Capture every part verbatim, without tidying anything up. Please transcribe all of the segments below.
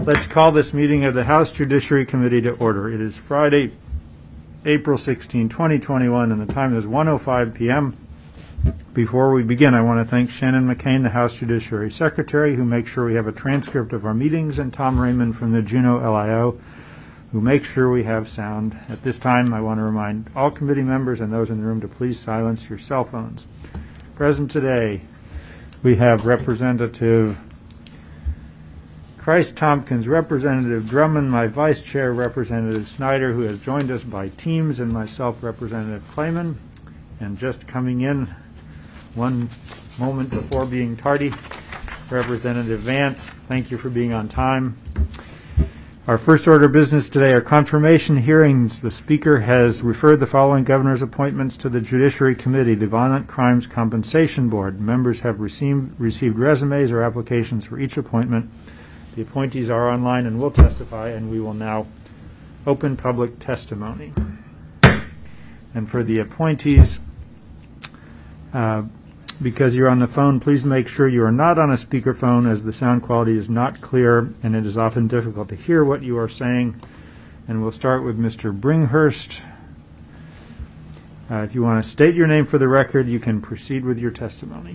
Let's call this meeting of the House Judiciary Committee to order. It is Friday, April sixteenth, twenty twenty-one, and the time is one oh five p.m. Before we begin, I want to thank Shannon McCain, the House Judiciary Secretary, who makes sure we have a transcript of our meetings, and Tom Raymond from the Juneau L I O, who makes sure we have sound. At this time, I want to remind all committee members and those in the room to please silence your cell phones. Present today, we have Representative Christ Tompkins, Representative Drummond, my Vice Chair, Representative Snyder, who has joined us by teams, and myself, Representative Clayman. And just coming in one moment before being tardy, Representative Vance, thank you for being on time. Our first order of business today are confirmation hearings. The Speaker has referred the following governor's appointments to the Judiciary Committee, the Violent Crimes Compensation Board. Members have received, received resumes or applications for each appointment. The appointees are online and will testify, and we will now open public testimony. And for the appointees, uh, because you're on the phone, please make sure you are not on a speakerphone, as the sound quality is not clear and it is often difficult to hear what you are saying. And we'll start with Mister Bringhurst. Uh, if you want to state your name for the record, you can proceed with your testimony.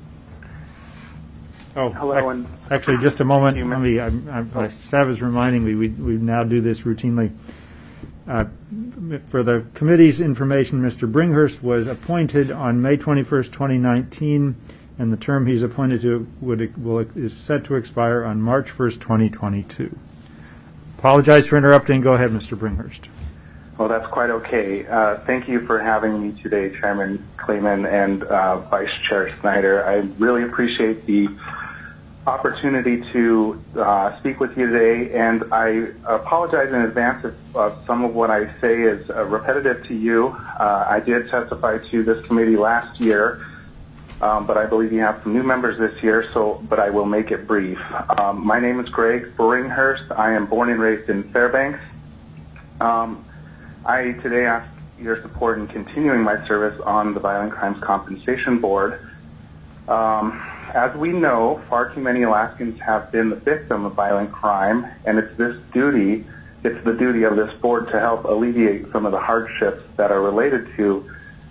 Oh, hello. Ac- actually, just a moment. Let me. I, I, my staff is reminding me we we now do this routinely. Uh, for the committee's information, Mister Bringhurst was appointed on May twenty-first, twenty nineteen, and the term he's appointed to would will is set to expire on March first, twenty twenty-two. Apologize for interrupting. Go ahead, Mister Bringhurst. Well, that's quite okay. Uh, thank you for having me today, Chairman Clayman and uh, Vice Chair Snyder. I really appreciate the opportunity to uh, speak with you today, and I apologize in advance if uh, some of what I say is uh, repetitive to you. Uh, I did testify to this committee last year, um, but I believe you have some new members this year, so but I will make it brief. Um, my name is Greg Bringhurst. I am born and raised in Fairbanks. Um, I today ask your support in continuing my service on the Violent Crimes Compensation Board. Um, As we know, far too many Alaskans have been the victim of violent crime, and it's this duty, it's the duty of this board to help alleviate some of the hardships that are related to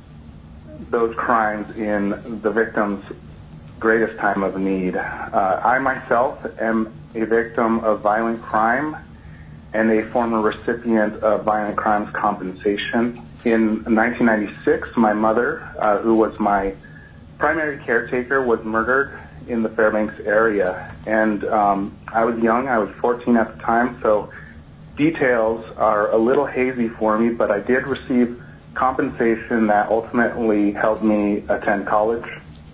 those crimes in the victim's greatest time of need. Uh, I myself am a victim of violent crime and a former recipient of violent crimes compensation. In nineteen ninety-six, my mother, uh, who was my primary caretaker, was murdered in the Fairbanks area, and um, I was young. I was fourteen at the time, so details are a little hazy for me, but I did receive compensation that ultimately helped me attend college.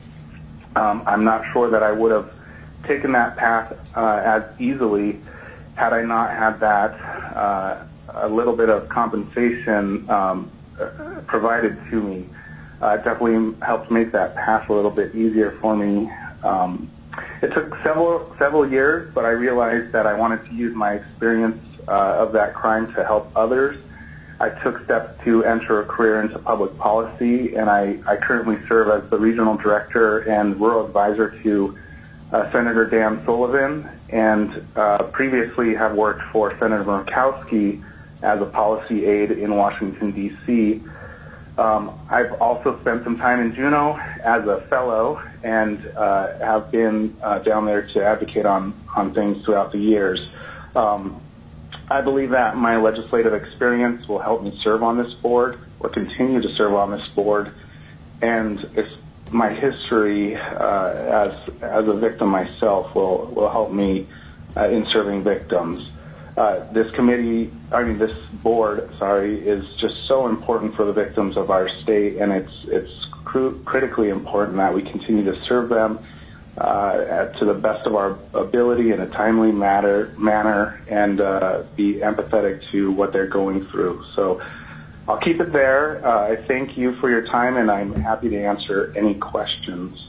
Um, I'm not sure that I would have taken that path uh, as easily had I not had that uh, a little bit of compensation um, provided to me. Uh, it definitely helped make that path a little bit easier for me. Um, it took several several years, but I realized that I wanted to use my experience uh, of that crime to help others. I took steps to enter a career into public policy, and I, I currently serve as the regional director and rural advisor to uh, Senator Dan Sullivan, and uh, previously have worked for Senator Murkowski as a policy aide in Washington, D C Um, I've also spent some time in Juneau as a fellow, and uh, have been uh, down there to advocate on, on things throughout the years. Um, I believe that my legislative experience will help me serve on this board, or continue to serve on this board, and it's, my history uh, as as a victim myself will, will help me uh, in serving victims. Uh, this committee, I mean this board, sorry, is just so important for the victims of our state, and it's it's cr- critically important that we continue to serve them uh, at, to the best of our ability in a timely matter, manner, and uh, be empathetic to what they're going through. So I'll keep it there. Uh, I thank you for your time, and I'm happy to answer any questions.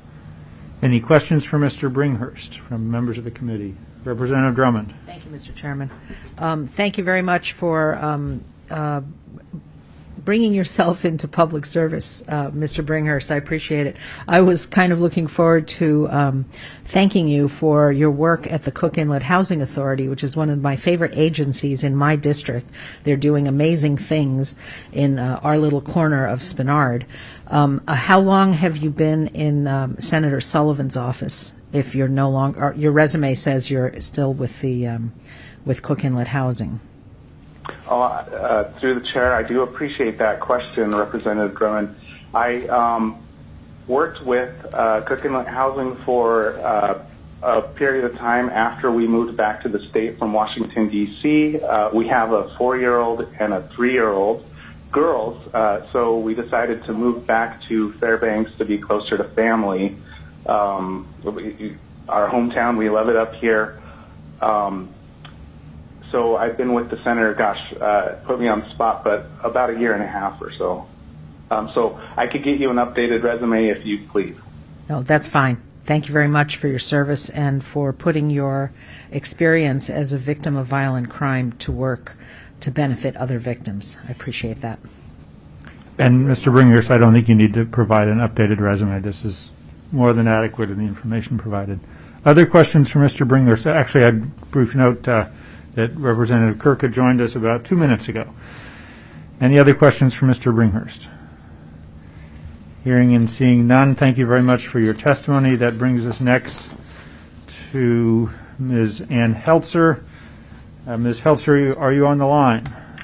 Any questions for Mister Bringhurst from members of the committee? Representative Drummond. Thank you, Mister Chairman. Um, thank you very much for um, uh, bringing yourself into public service, uh, Mister Bringhurst. I appreciate it. I was kind of looking forward to um, thanking you for your work at the Cook Inlet Housing Authority, which is one of my favorite agencies in my district. They're doing amazing things in uh, our little corner of Spenard. Um, uh, how long have you been in um, Senator Sullivan's office? If you're no longer, your resume says you're still with the um, with Cook Inlet Housing. Oh, uh, through the chair, I do appreciate that question, Representative Drummond. I um, worked with uh, Cook Inlet Housing for uh, a period of time after we moved back to the state from Washington, D C Uh, we have a four-year-old and a three-year-old girls, uh, so we decided to move back to Fairbanks to be closer to family. Um, we, our hometown, we love it up here. Um, So I've been with the senator, gosh, uh, put me on the spot, but about a year and a half or so. Um, so I could get you an updated resume if you please. No, that's fine. Thank you very much for your service and for putting your experience as a victim of violent crime to work to benefit other victims. I appreciate that. And Mister Bringhurst, I don't think you need to provide an updated resume. This is more than adequate in the information provided. Other questions for Mister Bringhurst? Actually, I'd brief note uh, that Representative Kirk had joined us about two minutes ago. Any other questions for Mister Bringhurst? Hearing and seeing none, thank you very much for your testimony. That brings us next to Miz Ann Heltzer. Uh, Miz Heltzer, are you on the line?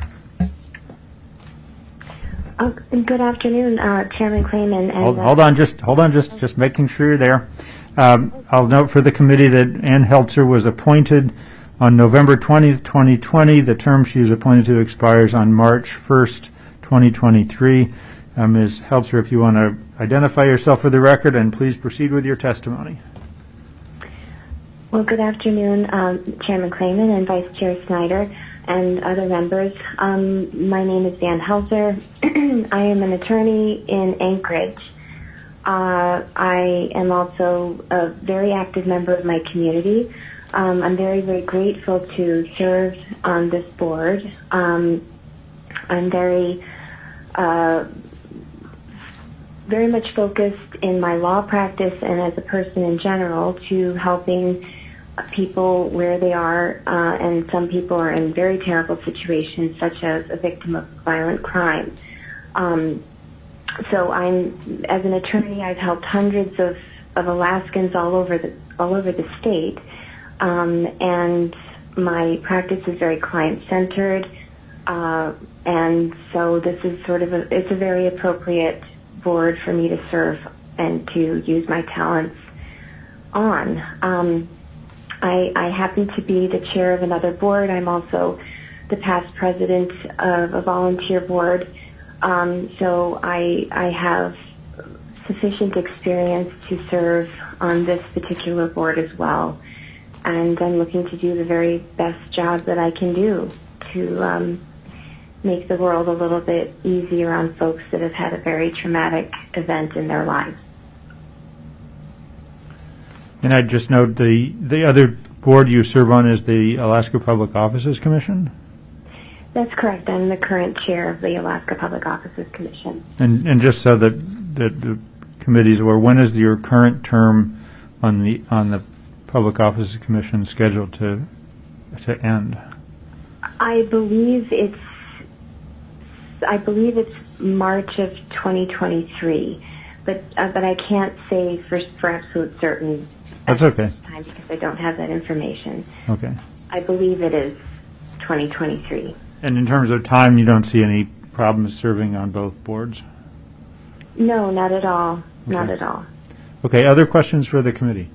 Uh, good afternoon, uh, Chairman Clayman. And, hold, uh, hold on, just hold on, just just making sure you're there. Um, I'll note for the committee that Ann Heltzer was appointed on November twentieth, twenty twenty. The term she is appointed to expires on March first, twenty twenty-three. Uh, Miz Heltzer, if you want to identify yourself for the record, and please proceed with your testimony. Well, good afternoon, um, Chairman Clayman and Vice Chair Snyder and other members. Um, my name is Ann Heltzer. I am an attorney in Anchorage. Uh, I am also a very active member of my community. Um, I'm very, very grateful to serve on this board. Um, I'm very, uh, very much focused in my law practice and as a person in general to helping people where they are, uh, and some people are in very terrible situations, such as a victim of violent crime. Um, so I'm, as an attorney, I've helped hundreds of, of Alaskans all over the all over the state. Um, and my practice is very client-centered, uh, and so this is sort of a, it's a very appropriate board for me to serve and to use my talents on. Um, I, I happen to be the chair of another board. I'm also the past president of a volunteer board, um, so I, I have sufficient experience to serve on this particular board as well. And I'm looking to do the very best job that I can do to um, make the world a little bit easier on folks that have had a very traumatic event in their lives. And I'd just note the, the other board you serve on is the Alaska Public Offices Commission? That's correct. I'm the current chair of the Alaska Public Offices Commission. And, and just so that, that the committee's aware, when is your current term on the on the Public Offices Commission scheduled to to end? I believe it's I believe it's March of twenty twenty-three, but uh, but I can't say for for absolute certain. That's okay. Time because I don't have that information. Okay. I believe it is twenty twenty-three. And in terms of time, you don't see any problems serving on both boards? No, not at all. Okay. Not at all. Okay. Other questions for the committee?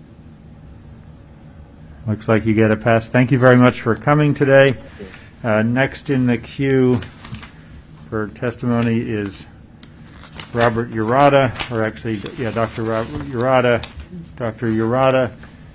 Looks like you get a pass. Thank you very much for coming today. Uh, next in the queue for testimony is Robert Urata, or actually, yeah, Doctor Robert Urata. Doctor Urata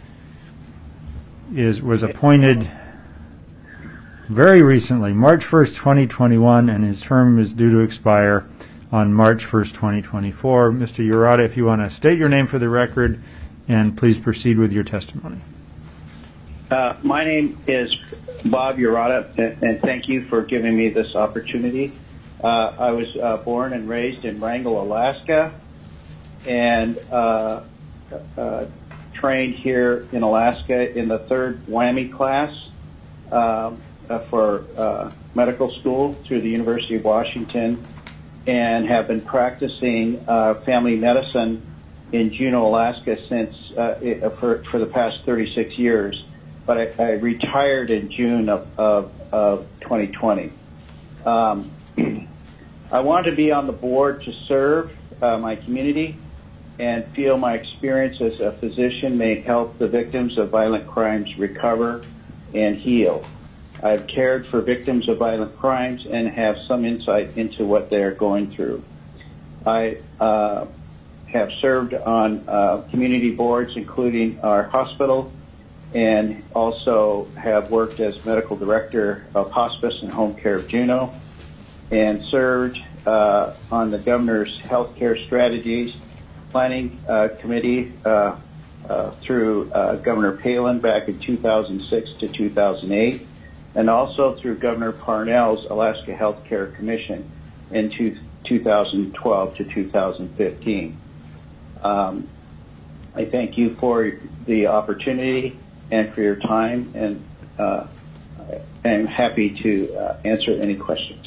is was appointed very recently, March first, twenty twenty-one, and his term is due to expire on March first, twenty twenty-four. Mister Urata, if you want to state your name for the record, and please proceed with your testimony. Uh, my name is Bob Urata, and, and thank you for giving me this opportunity. Uh, I was uh, born and raised in Wrangell, Alaska, and uh, uh, trained here in Alaska in the third WWAMI class uh, uh, for uh, medical school through the University of Washington, and have been practicing uh, family medicine in Juneau, Alaska since uh, it, for, for the past thirty-six years. But I, I retired in June of, of, of twenty twenty. Um, I want to be on the board to serve uh, my community and feel my experience as a physician may help the victims of violent crimes recover and heal. I've cared for victims of violent crimes and have some insight into what they are going through. I uh, have served on uh, community boards, including our hospital, and also have worked as medical director of hospice and home care of Juneau, and served uh, on the governor's healthcare strategies planning uh, committee uh, uh, through uh, Governor Palin back in two thousand six to two thousand eight, and also through Governor Parnell's Alaska Healthcare Commission in two, two thousand twelve to two thousand fifteen. Um, I thank you for the opportunity and for your time, and uh, I'm happy to uh, answer any questions.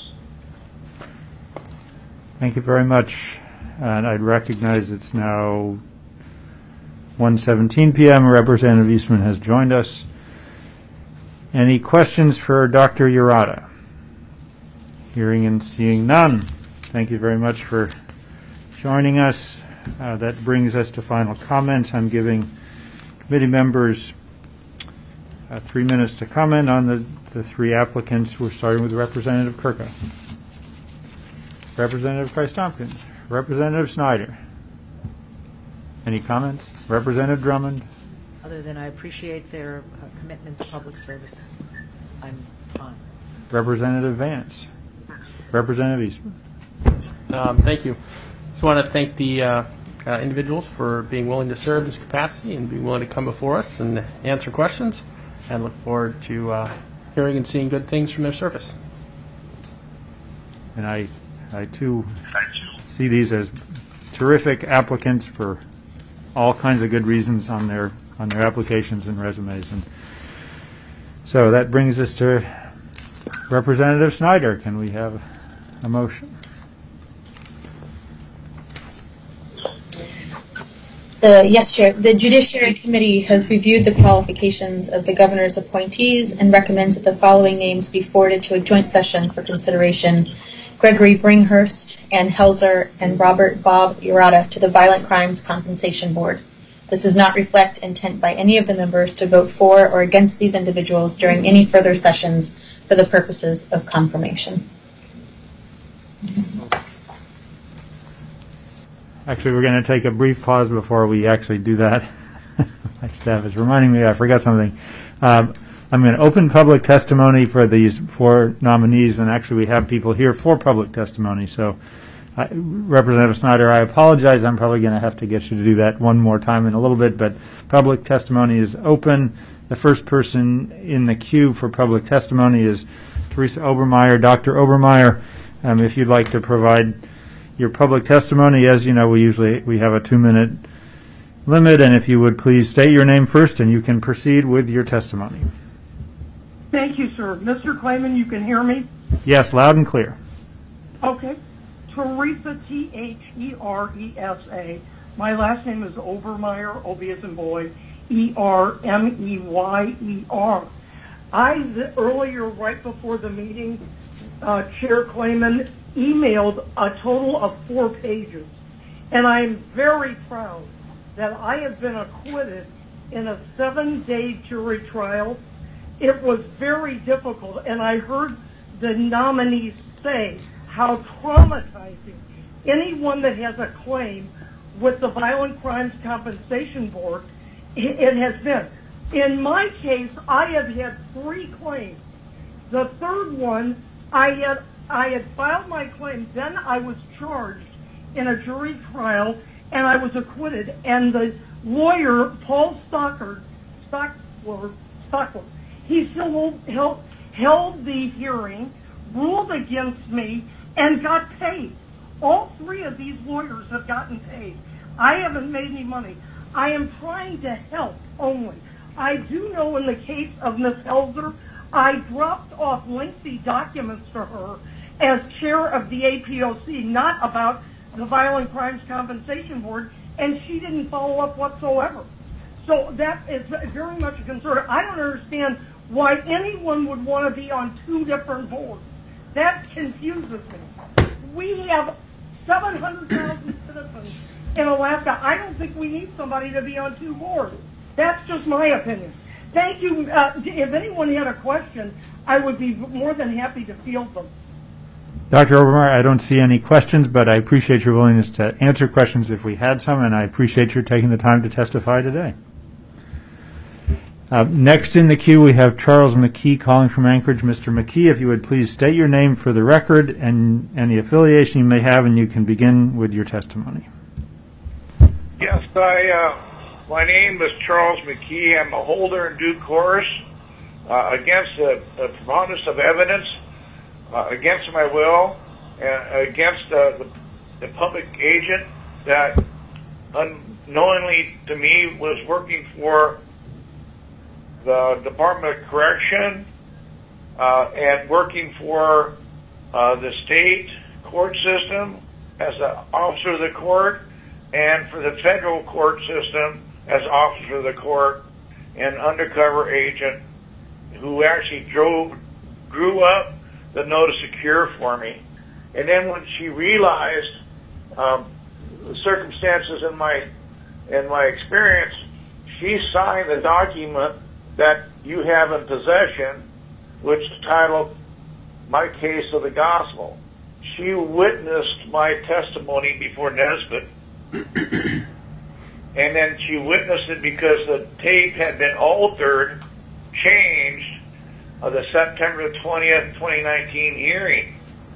Thank you very much. And I'd recognize it's now one seventeen p.m. Representative Eastman has joined us. Any questions for Doctor Urata? Hearing and seeing none. Thank you very much for joining us. Uh, that brings us to final comments. I'm giving committee members uh, three minutes to comment on the, the three applicants. We're starting with Representative Kirka, Representative Christ-Tompkins, Representative Snyder. Any comments? Representative Drummond? Other than I appreciate their uh, commitment to public service, I'm fine. Representative Vance? Representative Eastman? Um, thank you. Just want to thank the uh, uh, individuals for being willing to serve this capacity and being willing to come before us and answer questions, and look forward to uh, hearing and seeing good things from their service. And I, I too see these as terrific applicants for all kinds of good reasons on their on their applications and resumes. And so that brings us to Representative Snyder. Can we have a motion? The, yes, Chair. The Judiciary Committee has reviewed the qualifications of the governor's appointees and recommends that the following names be forwarded to a joint session for consideration: Gregory Bringhurst, Ann Helzer, and Robert Bob Urata to the Violent Crimes Compensation Board. This does not reflect intent by any of the members to vote for or against these individuals during any further sessions for the purposes of confirmation. Actually, we're going to take a brief pause before we actually do that. My staff is reminding me I forgot something. Um, I'm going to open public testimony for these four nominees, and actually we have people here for public testimony. So, uh, Representative Snyder, I apologize. I'm probably going to have to get you to do that one more time in a little bit, but public testimony is open. The first person in the queue for public testimony is Teresa Obermeyer. Doctor Obermeyer, um, if you'd like to provide your public testimony, as you know, we usually we have a two-minute limit, and if you would please state your name first, and you can proceed with your testimony. Thank you, sir. Mister Klayman, you can hear me? Yes, loud and clear. Okay. Teresa, T H E R E S A. My last name is Obermeyer, O B as in boy, E R M E Y E R. I, the, earlier, right before the meeting, uh, Chair Klayman emailed a total of four pages. And I am very proud that I have been acquitted in a seven-day jury trial. It was very difficult, and I heard the nominees say how traumatizing anyone that has a claim with the Violent Crimes Compensation Board, it has been. In my case, I have had three claims. The third one, I had I had filed my claim, then I was charged in a jury trial, and I was acquitted. And the lawyer, Paul Stockard, Stockler, Stockler, he still held, held the hearing, ruled against me, and got paid. All three of these lawyers have gotten paid. I haven't made any money. I am trying to help only. I do know in the case of Miz Helzer, I dropped off lengthy documents to her as chair of the A P O C, not about the Violent Crimes Compensation Board, and she didn't follow up whatsoever. So that is very much a concern. I don't understand why anyone would want to be on two different boards. That confuses me. We have seven hundred thousand citizens in Alaska. I don't think we need somebody to be on two boards. That's just my opinion. Thank you. Uh, if anyone had a question, I would be more than happy to field them. Doctor Obermeyer, I don't see any questions, but I appreciate your willingness to answer questions if we had some, and I appreciate your taking the time to testify today. Uh, next in the queue, we have Charles McKee calling from Anchorage. Mister McKee, if you would please state your name for the record and any affiliation you may have, and you can begin with your testimony. Yes, I, uh, my name is Charles McKee. I'm a holder in due course uh, against the, the preponderance of evidence, uh, against my will, and against uh, the, the public agent that unknowingly to me was working for the Department of Correction uh, and working for uh, the state court system as an officer of the court, and for the federal court system as officer of the court and undercover agent who actually drove, drew up the notice of cure for me. And then when she realized um, the circumstances in my in my experience, she signed the document that you have in possession, which is titled My Case of the Gospel. She witnessed my testimony before Nesbitt, and then she witnessed it because the tape had been altered, changed, of the September twentieth, twenty nineteen hearing.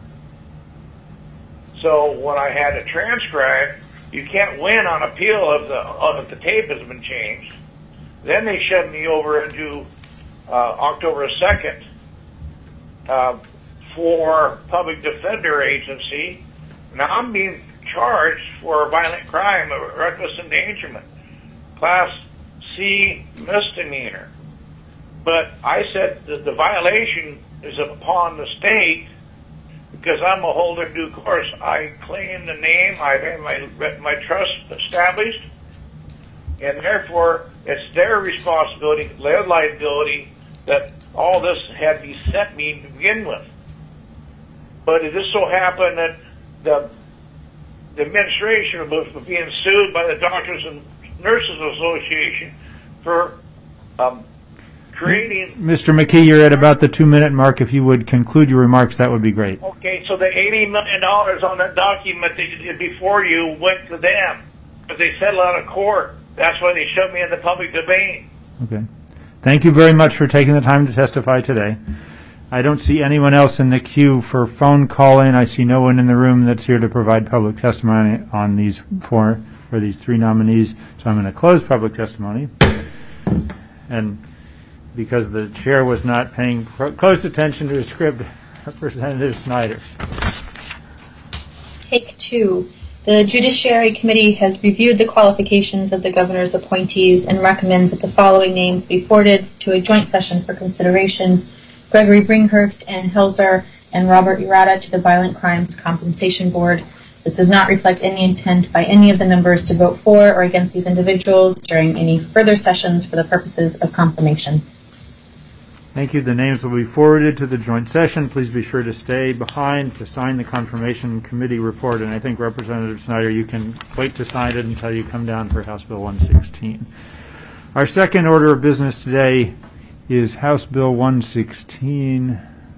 So when I had to transcribe, you can't win on appeal if the, if the tape has been changed. Then they shoved me over into uh, October second uh, for Public Defender Agency. Now I'm being charged for a violent crime of reckless endangerment, Class C misdemeanor. But I said that the violation is upon the state because I'm a holder in due course. I claim the name, I have my, my trust established, and therefore it's their responsibility, their liability, that all this had beset me to begin with. But it just so happened that the, the administration was being sued by the Doctors and Nurses Association for um, creating... Mister McKee, you're at about the two-minute mark. If you would conclude your remarks, that would be great. Okay, so the eighty million dollars on that document that you did before you went to them because they settled out of court. That's why they shoved me in the public domain. Okay. Thank you very much for taking the time to testify today. I don't see anyone else in the queue for phone call-in. I see no one in the room that's here to provide public testimony on these four or these three nominees. So I'm going to close public testimony. And because the chair was not paying close attention to his script, Representative Snyder. Take two. The Judiciary Committee has reviewed the qualifications of the governor's appointees and recommends that the following names be forwarded to a joint session for consideration: Gregory Bringhurst, Ann Hilzer, and Robert Urata to the Violent Crimes Compensation Board. This does not reflect any intent by any of the members to vote for or against these individuals during any further sessions for the purposes of confirmation. Thank you. The names will be forwarded to the joint session. Please be sure to stay behind to sign the confirmation committee report. And I think, Representative Snyder, you can wait to sign it until you come down for House Bill one sixteen. Our second order of business today is House Bill one sixteen.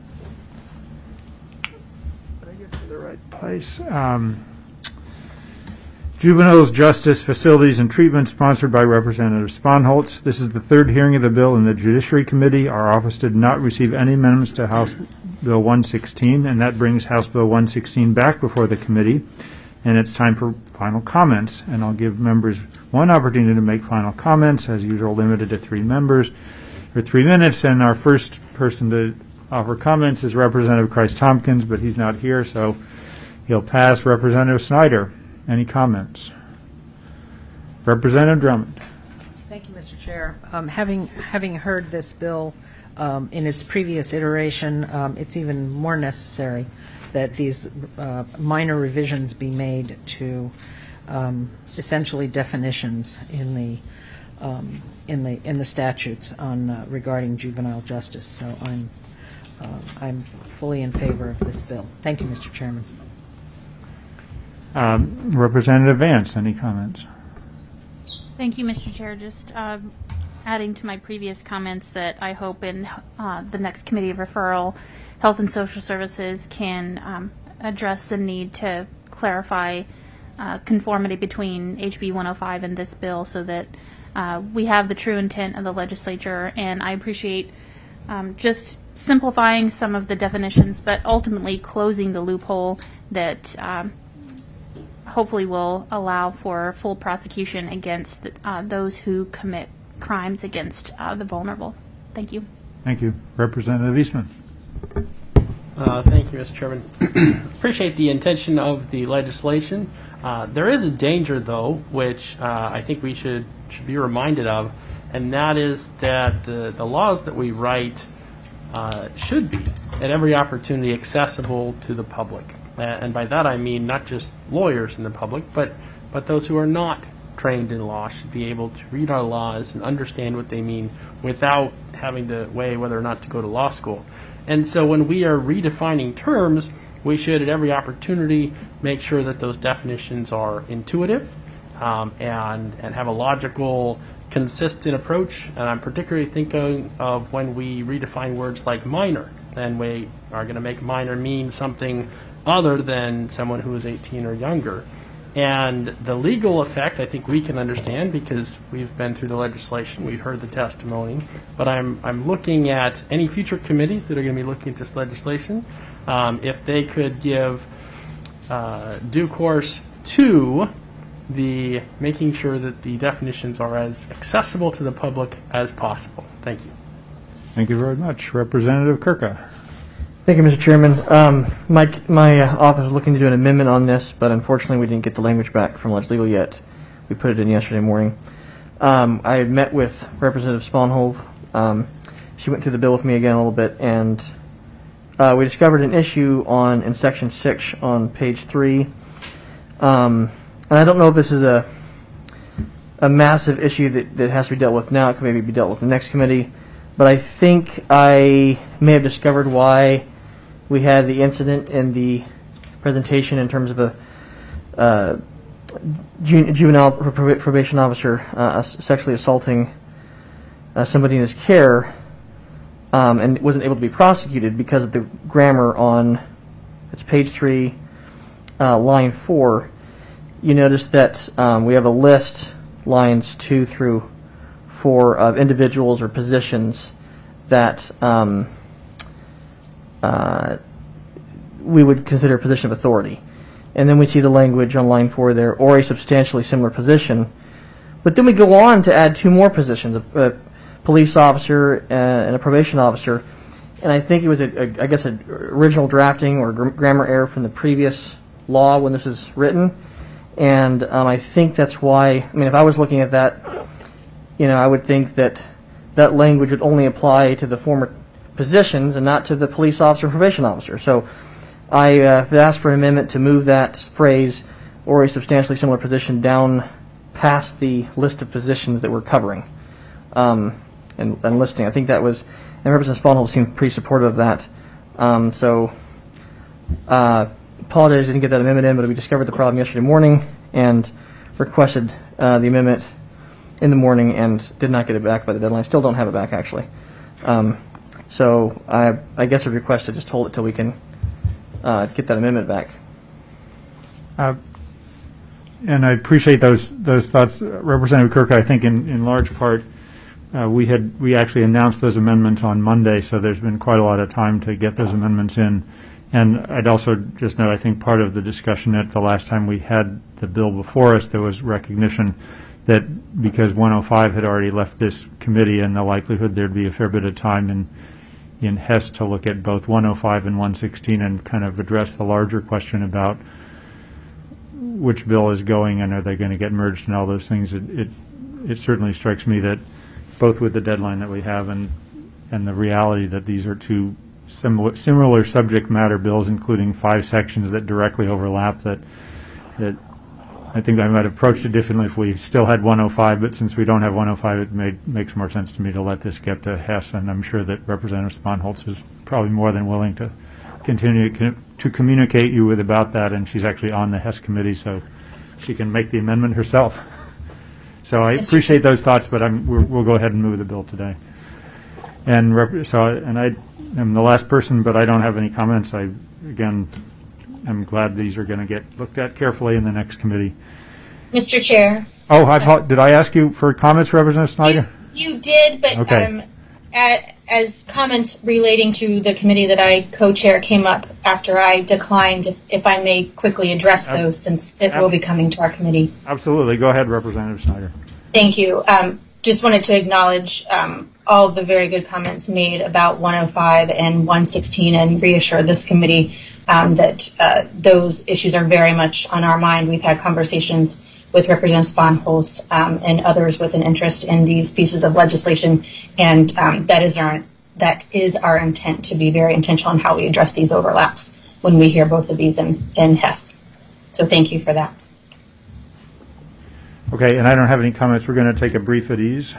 Did I get to the right place? Um, Juveniles Justice Facilities and Treatment, sponsored by Representative Sponholz. This is the third hearing of the bill in the Judiciary Committee. Our office did not receive any amendments to House Bill one sixteen, and that brings House Bill one sixteen back before the committee, and it's time for final comments. And I'll give members one opportunity to make final comments, as usual, limited to three members for three minutes. And our first person to offer comments is Representative Christ Tompkins, but he's not here, so He'll pass. Representative Snyder, any comments? Representative Drummond. Thank you, Mister Chair. Um, having having heard this bill um, in its previous iteration, um, it's even more necessary that these uh, minor revisions be made to um, essentially definitions in the um, in the in the statutes on uh, regarding juvenile justice. So I'm uh, I'm fully in favor of this bill. Thank you, Mister Chairman. Um, Representative Vance, any comments? Thank you, Mister Chair. Just uh, adding to my previous comments that I hope in uh, the next committee of referral, Health and Social Services can um, address the need to clarify uh, conformity between H B one oh five and this bill so that uh, we have the true intent of the legislature. And I appreciate um, just simplifying some of the definitions, but ultimately closing the loophole that um, hopefully will allow for full prosecution against uh, those who commit crimes against uh, the vulnerable. Thank you. Thank you. Representative Eastman. Uh, thank you, Mister Chairman. Appreciate the intention of the legislation. Uh, there is a danger, though, which uh, I think we should should be reminded of, and that is that the, the laws that we write uh, should be, at every opportunity, accessible to the public. And by that I mean not just lawyers in the public, but, but those who are not trained in law should be able to read our laws and understand what they mean without having to weigh whether or not to go to law school. And so when we are redefining terms, we should at every opportunity make sure that those definitions are intuitive um, and, and have a logical, consistent approach. And I'm particularly thinking of when we redefine words like minor, and we are going to make minor mean something other than someone who is eighteen or younger. And the legal effect, I think we can understand because we've been through the legislation, we've heard the testimony, but I'm, I'm looking at any future committees that are going to be looking at this legislation, um, if they could give uh, due course to the making sure that the definitions are as accessible to the public as possible. Thank you. Thank you very much. Representative Kirka. Thank you, Mister Chairman. Um, my my uh, office is looking to do an amendment on this, but unfortunately we didn't get the language back from Ledge Legal yet. We put it in yesterday morning. Um, I had met with Representative Sponholm. Um, she went through the bill with me again a little bit, and uh, we discovered an issue on in Section six on page three. Um, and I don't know if this is a a massive issue that, that has to be dealt with now. It could maybe be dealt with in the next committee. But I think I may have discovered why we had the incident in the presentation in terms of a uh, ju- juvenile prob- probation officer uh, sexually assaulting uh, somebody in his care um, and wasn't able to be prosecuted because of the grammar on, it's page three, uh, line four. You notice that um, we have a list, lines two through four, of individuals or positions that um, uh, we would consider a position of authority. And then we see the language on line four there, or a substantially similar position. But then we go on to add two more positions, a, a police officer and a probation officer. And I think it was, a, a, I guess, an original drafting or gr- grammar error from the previous law when this was written. And um, I think that's why, I mean, if I was looking at that, you know, I would think that that language would only apply to the former positions and not to the police officer and probation officer. So I uh, asked for an amendment to move that phrase, or a substantially similar position, down past the list of positions that we're covering um, and, and listing. I think that was, and Representative Sponholm seemed pretty supportive of that. Um, so uh, apologize I didn't get that amendment in, but we discovered the problem yesterday morning and requested uh, the amendment in the morning and did not get it back by the deadline. Still don't have it back, actually. Um, so I, I guess I would request to just hold it till we can uh, get that amendment back. Uh, and I appreciate those those thoughts, uh, Representative Kirk. I think in, in large part uh, we had we actually announced those amendments on Monday, so there's been quite a lot of time to get those amendments in. And I'd also just note, I think part of the discussion at the last time we had the bill before us, there was recognition that because one oh five had already left this committee and the likelihood there'd be a fair bit of time in in Hess to look at both one oh five and one sixteen and kind of address the larger question about which bill is going and are they going to get merged and all those things. It, it, it certainly strikes me that both with the deadline that we have and and the reality that these are two similar, similar subject matter bills, including five sections that directly overlap, that that I think I might have approached it differently if we still had one oh five, but since we don't have one oh five, it made, makes more sense to me to let this get to Hess, and I'm sure that Representative Sponholz is probably more than willing to continue to communicate you with about that, and she's actually on the Hess committee, so she can make the amendment herself. So I appreciate those thoughts, but I'm, we're, we'll go ahead and move the bill today. And rep- so, and I am the last person, but I don't have any comments. I, again, I'm glad these are going to get looked at carefully in the next committee. Mister Chair. Oh, I, did I ask you for comments, Representative Snyder? You, you did, but okay. um, at, as comments relating to the committee that I co-chair came up after I declined, if, if I may quickly address those, uh, since it uh, will be coming to our committee. Absolutely. Go ahead, Representative Snyder. Thank you. Um, just wanted to acknowledge um, all of the very good comments made about one oh five and one sixteen and reassure this committee um, that uh, those issues are very much on our mind. We've had conversations with Representative Sponholz um, and others with an interest in these pieces of legislation, and um, that is our that is our intent, to be very intentional on how we address these overlaps when we hear both of these in, in Hess. So thank you for that. Okay, and I don't have any comments. We're going to take a brief at ease.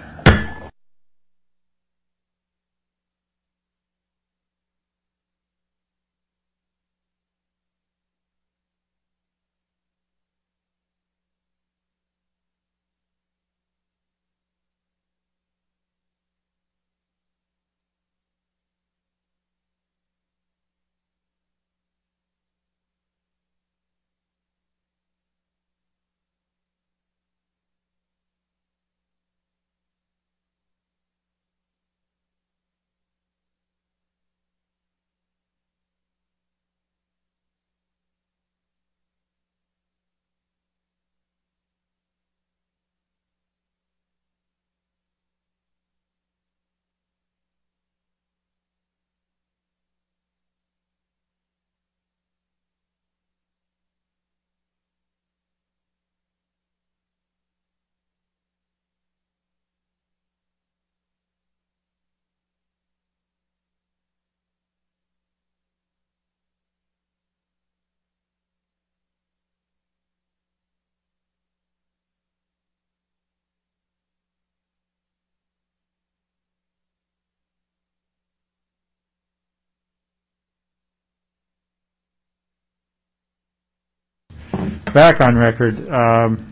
Back on record, um,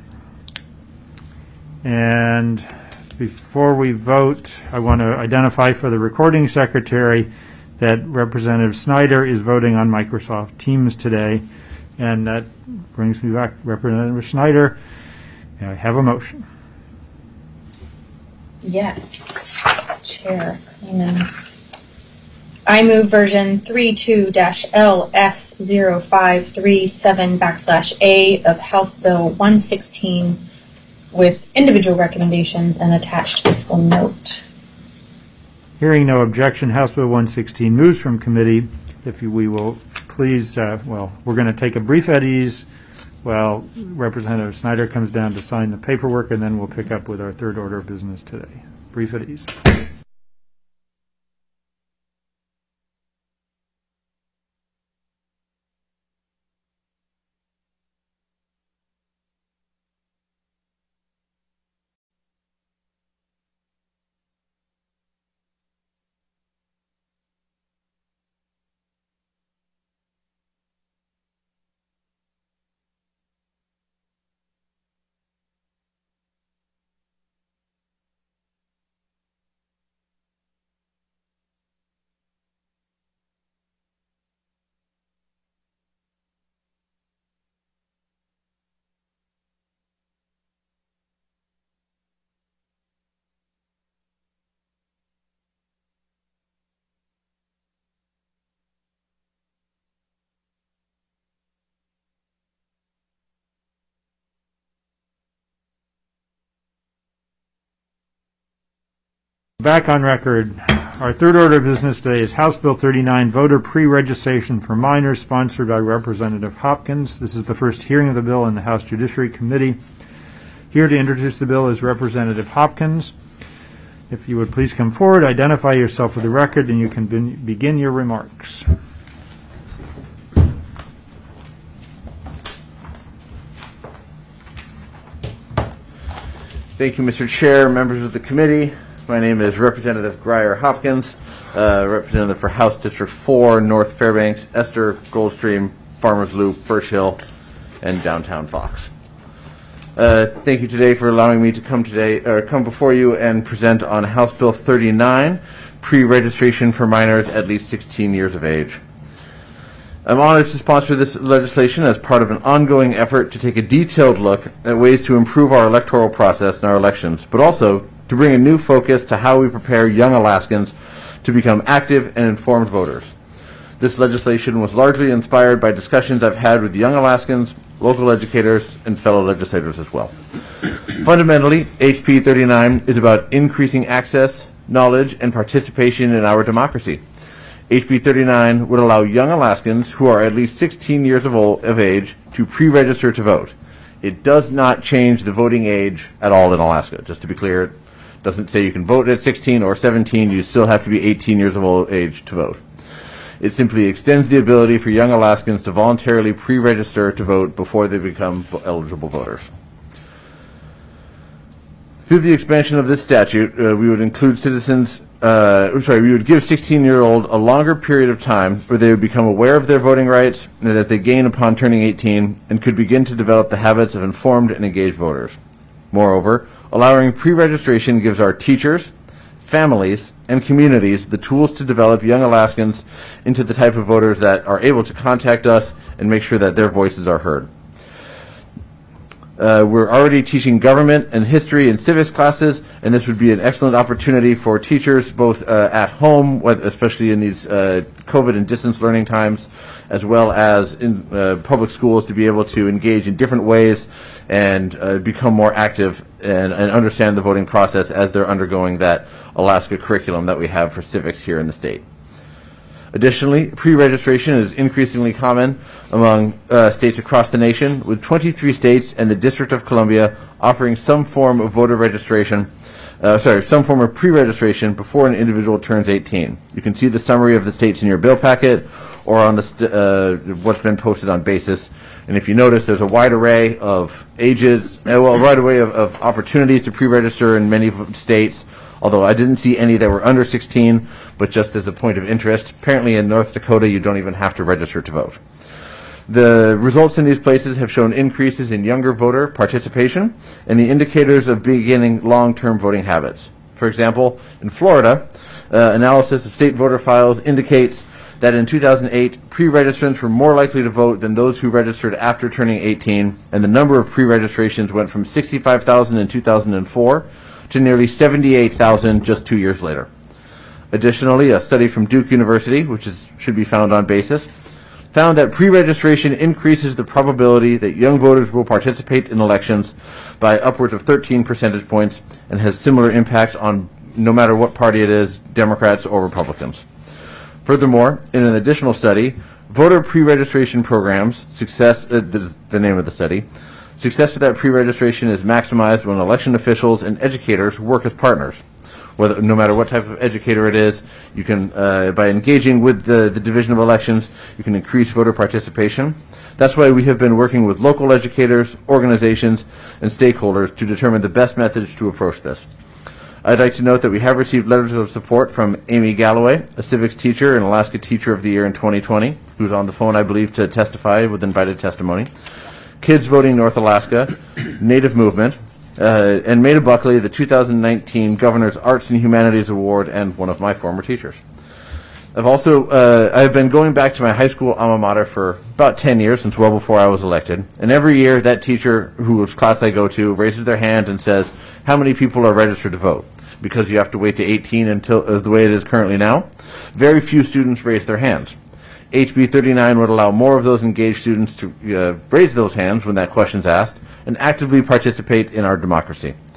and before we vote, I want to identify for the recording secretary that Representative Snyder is voting on Microsoft Teams today, and that brings me back, Representative Snyder. I have a motion. Yes, Chair Kleeman. I move version thirty-two L S zero five three seven backslash A of House Bill one sixteen with individual recommendations and attached fiscal note. Hearing no objection, House Bill one sixteen moves from committee. If we will please, uh, well, we're going to take a brief at ease while Representative Snyder comes down to sign the paperwork, and then we'll pick up with our third order of business today. Brief at ease. Back on record, Our third order of business today is House Bill thirty-nine, voter pre-registration for minors, sponsored by Representative Hopkins. This is the first hearing of the bill in the House Judiciary Committee. Here to introduce the bill is Representative Hopkins. If you would please come forward, identify yourself for the record, and you can be- begin your remarks. Thank you, Mister Chair, members of the committee. My name is Representative Grier Hopkins, uh, representative for House District four, North Fairbanks, Esther, Goldstream, Farmers Loop, Birch Hill, and downtown Fox. Uh, thank you today for allowing me to come today, or come before you and present on House Bill thirty-nine, pre-registration for minors at least sixteen years of age. I'm honored to sponsor this legislation as part of an ongoing effort to take a detailed look at ways to improve our electoral process in our elections, but also to bring a new focus to how we prepare young Alaskans to become active and informed voters. This legislation was largely inspired by discussions I've had with young Alaskans, local educators, and fellow legislators as well. Fundamentally, H B thirty-nine is about increasing access, knowledge, and participation in our democracy. H B thirty-nine would allow young Alaskans who are at least sixteen years of, old, of age to pre-register to vote. It does not change the voting age at all in Alaska. Just to be clear, it doesn't say you can vote at sixteen or seventeen. You still have to be eighteen years of old age to vote. It simply extends the ability for young Alaskans to voluntarily pre-register to vote before they become eligible voters. Through the expansion of this statute, uh, we would include citizens, uh, sorry, we would give sixteen-year-old a longer period of time where they would become aware of their voting rights and that they gain upon turning eighteen and could begin to develop the habits of informed and engaged voters. Moreover, allowing pre-registration gives our teachers, families, and communities the tools to develop young Alaskans into the type of voters that are able to contact us and make sure that their voices are heard. Uh, we're already teaching government and history and civics classes, and this would be an excellent opportunity for teachers both uh, at home, especially in these uh, COVID and distance learning times, as well as in uh, public schools, to be able to engage in different ways and uh, become more active and, and understand the voting process as they're undergoing that Alaska curriculum that we have for civics here in the state. Additionally, pre-registration is increasingly common among uh, states across the nation, with twenty-three states and the District of Columbia offering some form of voter registration, uh, sorry, some form of pre-registration before an individual turns eighteen. You can see the summary of the states in your bill packet or on the st- uh, what's been posted on BASIS. And if you notice, there's a wide array of ages, uh, well, a wide array of, of opportunities to pre-register in many states, although I didn't see any that were under sixteen, but just as a point of interest, apparently in North Dakota you don't even have to register to vote. The results in these places have shown increases in younger voter participation and the indicators of beginning long-term voting habits. For example, in Florida, uh, analysis of state voter files indicates that in two thousand eight, pre-registrants were more likely to vote than those who registered after turning eighteen, and the number of pre-registrations went from sixty-five thousand in two thousand four to nearly seventy-eight thousand just two years later. Additionally, a study from Duke University, which is, should be found on BASIS, found that pre-registration increases the probability that young voters will participate in elections by upwards of thirteen percentage points and has similar impacts on no matter what party it is, Democrats or Republicans. Furthermore, in an additional study, voter pre-registration programs, success, uh, the, the name of the study, success of that pre-registration is maximized when election officials and educators work as partners. Whether, no matter what type of educator it is, you can, uh, by engaging with the, the Division of Elections, you can increase voter participation. That's why we have been working with local educators, organizations, and stakeholders to determine the best methods to approach this. I'd like to note that we have received letters of support from Amy Galloway, a civics teacher and Alaska Teacher of the Year in twenty twenty, who's on the phone, I believe, to testify with invited testimony. Kids Voting North Alaska, Native Movement, uh, and Maida Buckley, the two thousand nineteen Governor's Arts and Humanities Award, and one of my former teachers. I've also, uh, I've been going back to my high school alma mater for about ten years, since well before I was elected. And every year, that teacher, whose class I go to, raises their hand and says, how many people are registered to vote? Because you have to wait to eighteen until uh, the way it is currently now. Very few students raise their hands. H B thirty-nine would allow more of those engaged students to uh, raise those hands when that question's asked and actively participate in our democracy.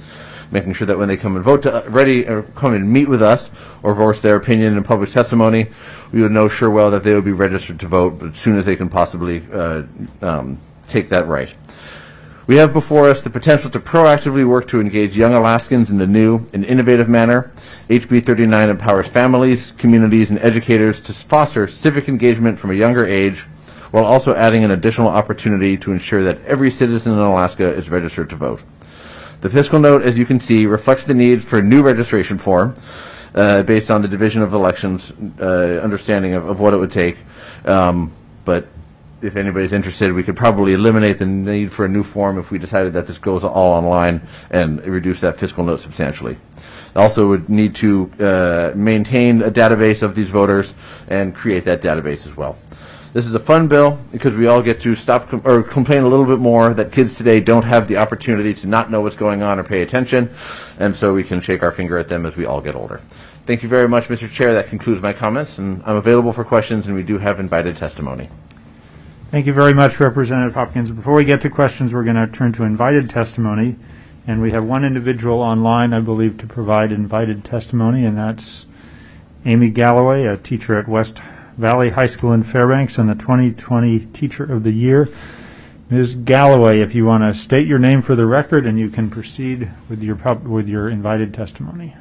making sure that when they come and vote to, ready or come and meet with us or voice their opinion in public testimony, we would know sure well that they would be registered to vote as soon as they can possibly uh, um, take that right. We have before us the potential to proactively work to engage young Alaskans in a new and innovative manner. H B thirty-nine empowers families, communities, and educators to foster civic engagement from a younger age, while also adding an additional opportunity to ensure that every citizen in Alaska is registered to vote. The fiscal note, as you can see, reflects the need for a new registration form uh, based on the Division of Elections uh, understanding of, of what it would take. Um, but if anybody's interested, we could probably eliminate the need for a new form if we decided that this goes all online and reduce that fiscal note substantially. Also would need to uh, maintain a database of these voters and create that database as well. This is a fun bill because we all get to stop com- or complain a little bit more that kids today don't have the opportunity to not know what's going on or pay attention, and so we can shake our finger at them as we all get older. Thank you very much, Mister Chair. That concludes my comments, and I'm available for questions, and we do have invited testimony. Thank you very much, Representative Hopkins. Before we get to questions, we're going to turn to invited testimony, and we have one individual online, I believe, to provide invited testimony, and that's Amy Galloway, a teacher at West Valley High School in Fairbanks and the twenty twenty Teacher of the Year. Miz Galloway, if you want to state your name for the record, and you can proceed with your pub- with your invited testimony.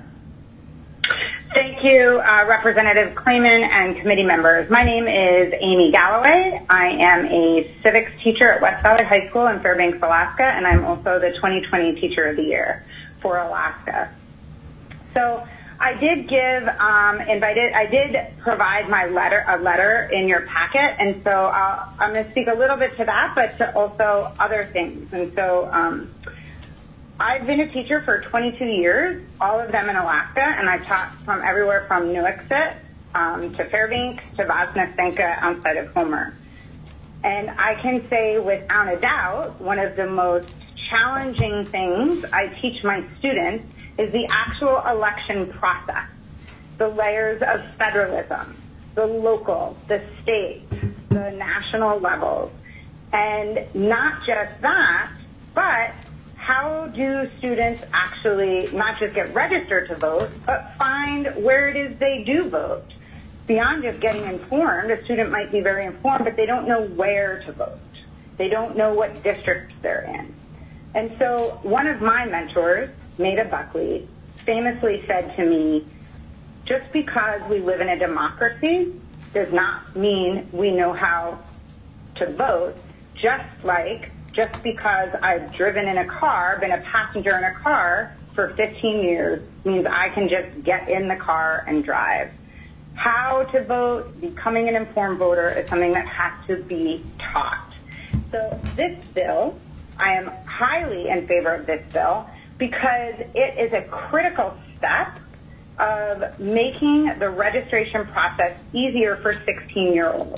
Thank you, uh, Representative Clayman and committee members. My name is Amy Galloway. I am a civics teacher at West Valley High School in Fairbanks, Alaska, and I'm also the twenty twenty Teacher of the Year for Alaska. So I did give um, invited. I did provide my letter, a letter in your packet, and so I'll, I'm going to speak a little bit to that, but to also other things. And so um, I've been a teacher for twenty-two years, all of them in Alaska, and I've taught from everywhere from Nuiqsut um, to Fairbanks to Voznesenka outside of Homer. And I can say without a doubt, one of the most challenging things I teach my students is the actual election process, the layers of federalism, the local, the state, the national levels. And not just that, but how do students actually not just get registered to vote, but find where it is they do vote? Beyond just getting informed, a student might be very informed, but they don't know where to vote. They don't know what districts they're in. And so one of my mentors, Maida Buckley, famously said to me, just because we live in a democracy does not mean we know how to vote, just like just because I've driven in a car, been a passenger in a car for fifteen years, means I can just get in the car and drive. How to vote, becoming an informed voter is something that has to be taught. So this bill, I am highly in favor of this bill because it is a critical step of making the registration process easier for sixteen-year-olds.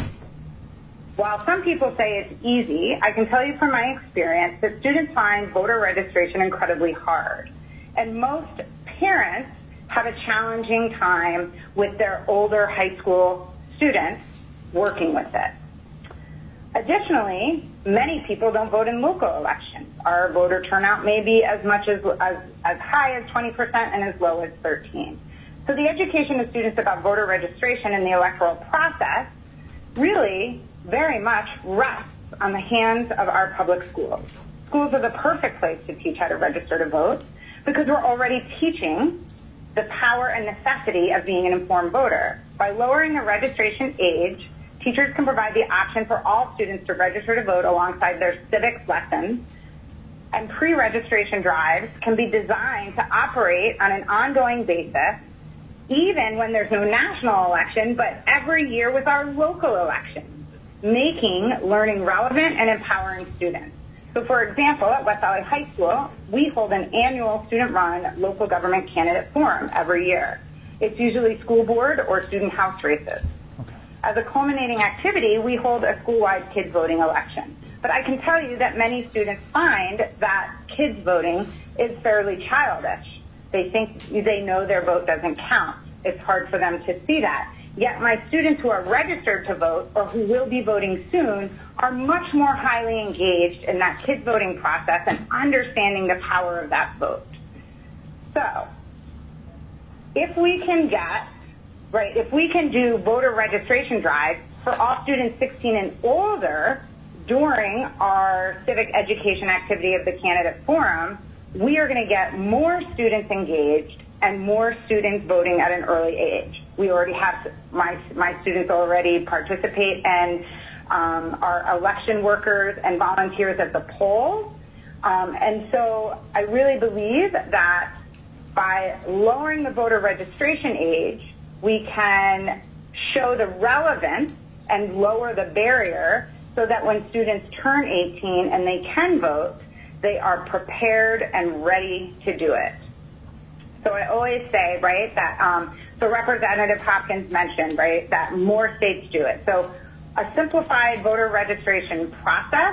While some people say it's easy, I can tell you from my experience that students find voter registration incredibly hard. And most parents have a challenging time with their older high school students working with it. Additionally, many people don't vote in local elections. Our voter turnout may be as much as, as, as high as twenty percent and as low as thirteen. So the education of students about voter registration in the electoral process really very much rests on the hands of our public schools. Schools are the perfect place to teach how to register to vote because we're already teaching the power and necessity of being an informed voter. By lowering the registration age, teachers can provide the option for all students to register to vote alongside their civics lessons, and pre-registration drives can be designed to operate on an ongoing basis, even when there's no national election, but every year with our local elections, making learning relevant and empowering students. So for example, at West Valley High School, we hold an annual student-run local government candidate forum every year. It's usually school board or student house races. As a culminating activity, we hold a school-wide kids voting election. But I can tell you that many students find that kids voting is fairly childish. They think they know their vote doesn't count. It's hard for them to see that. Yet my students who are registered to vote or who will be voting soon are much more highly engaged in that kids voting process and understanding the power of that vote. So, if we can get, right, if we can do voter registration drives for all students sixteen and older during our civic education activity of the candidate forum, we are going to get more students engaged and more students voting at an early age. We already have, my, my students already participate and um, are election workers and volunteers at the polls. Um, and so I really believe that by lowering the voter registration age, we can show the relevance and lower the barrier so that when students turn eighteen and they can vote, they are prepared and ready to do it. So I always say, right, that, um, so Representative Hopkins mentioned, right, that more states do it. So a simplified voter registration process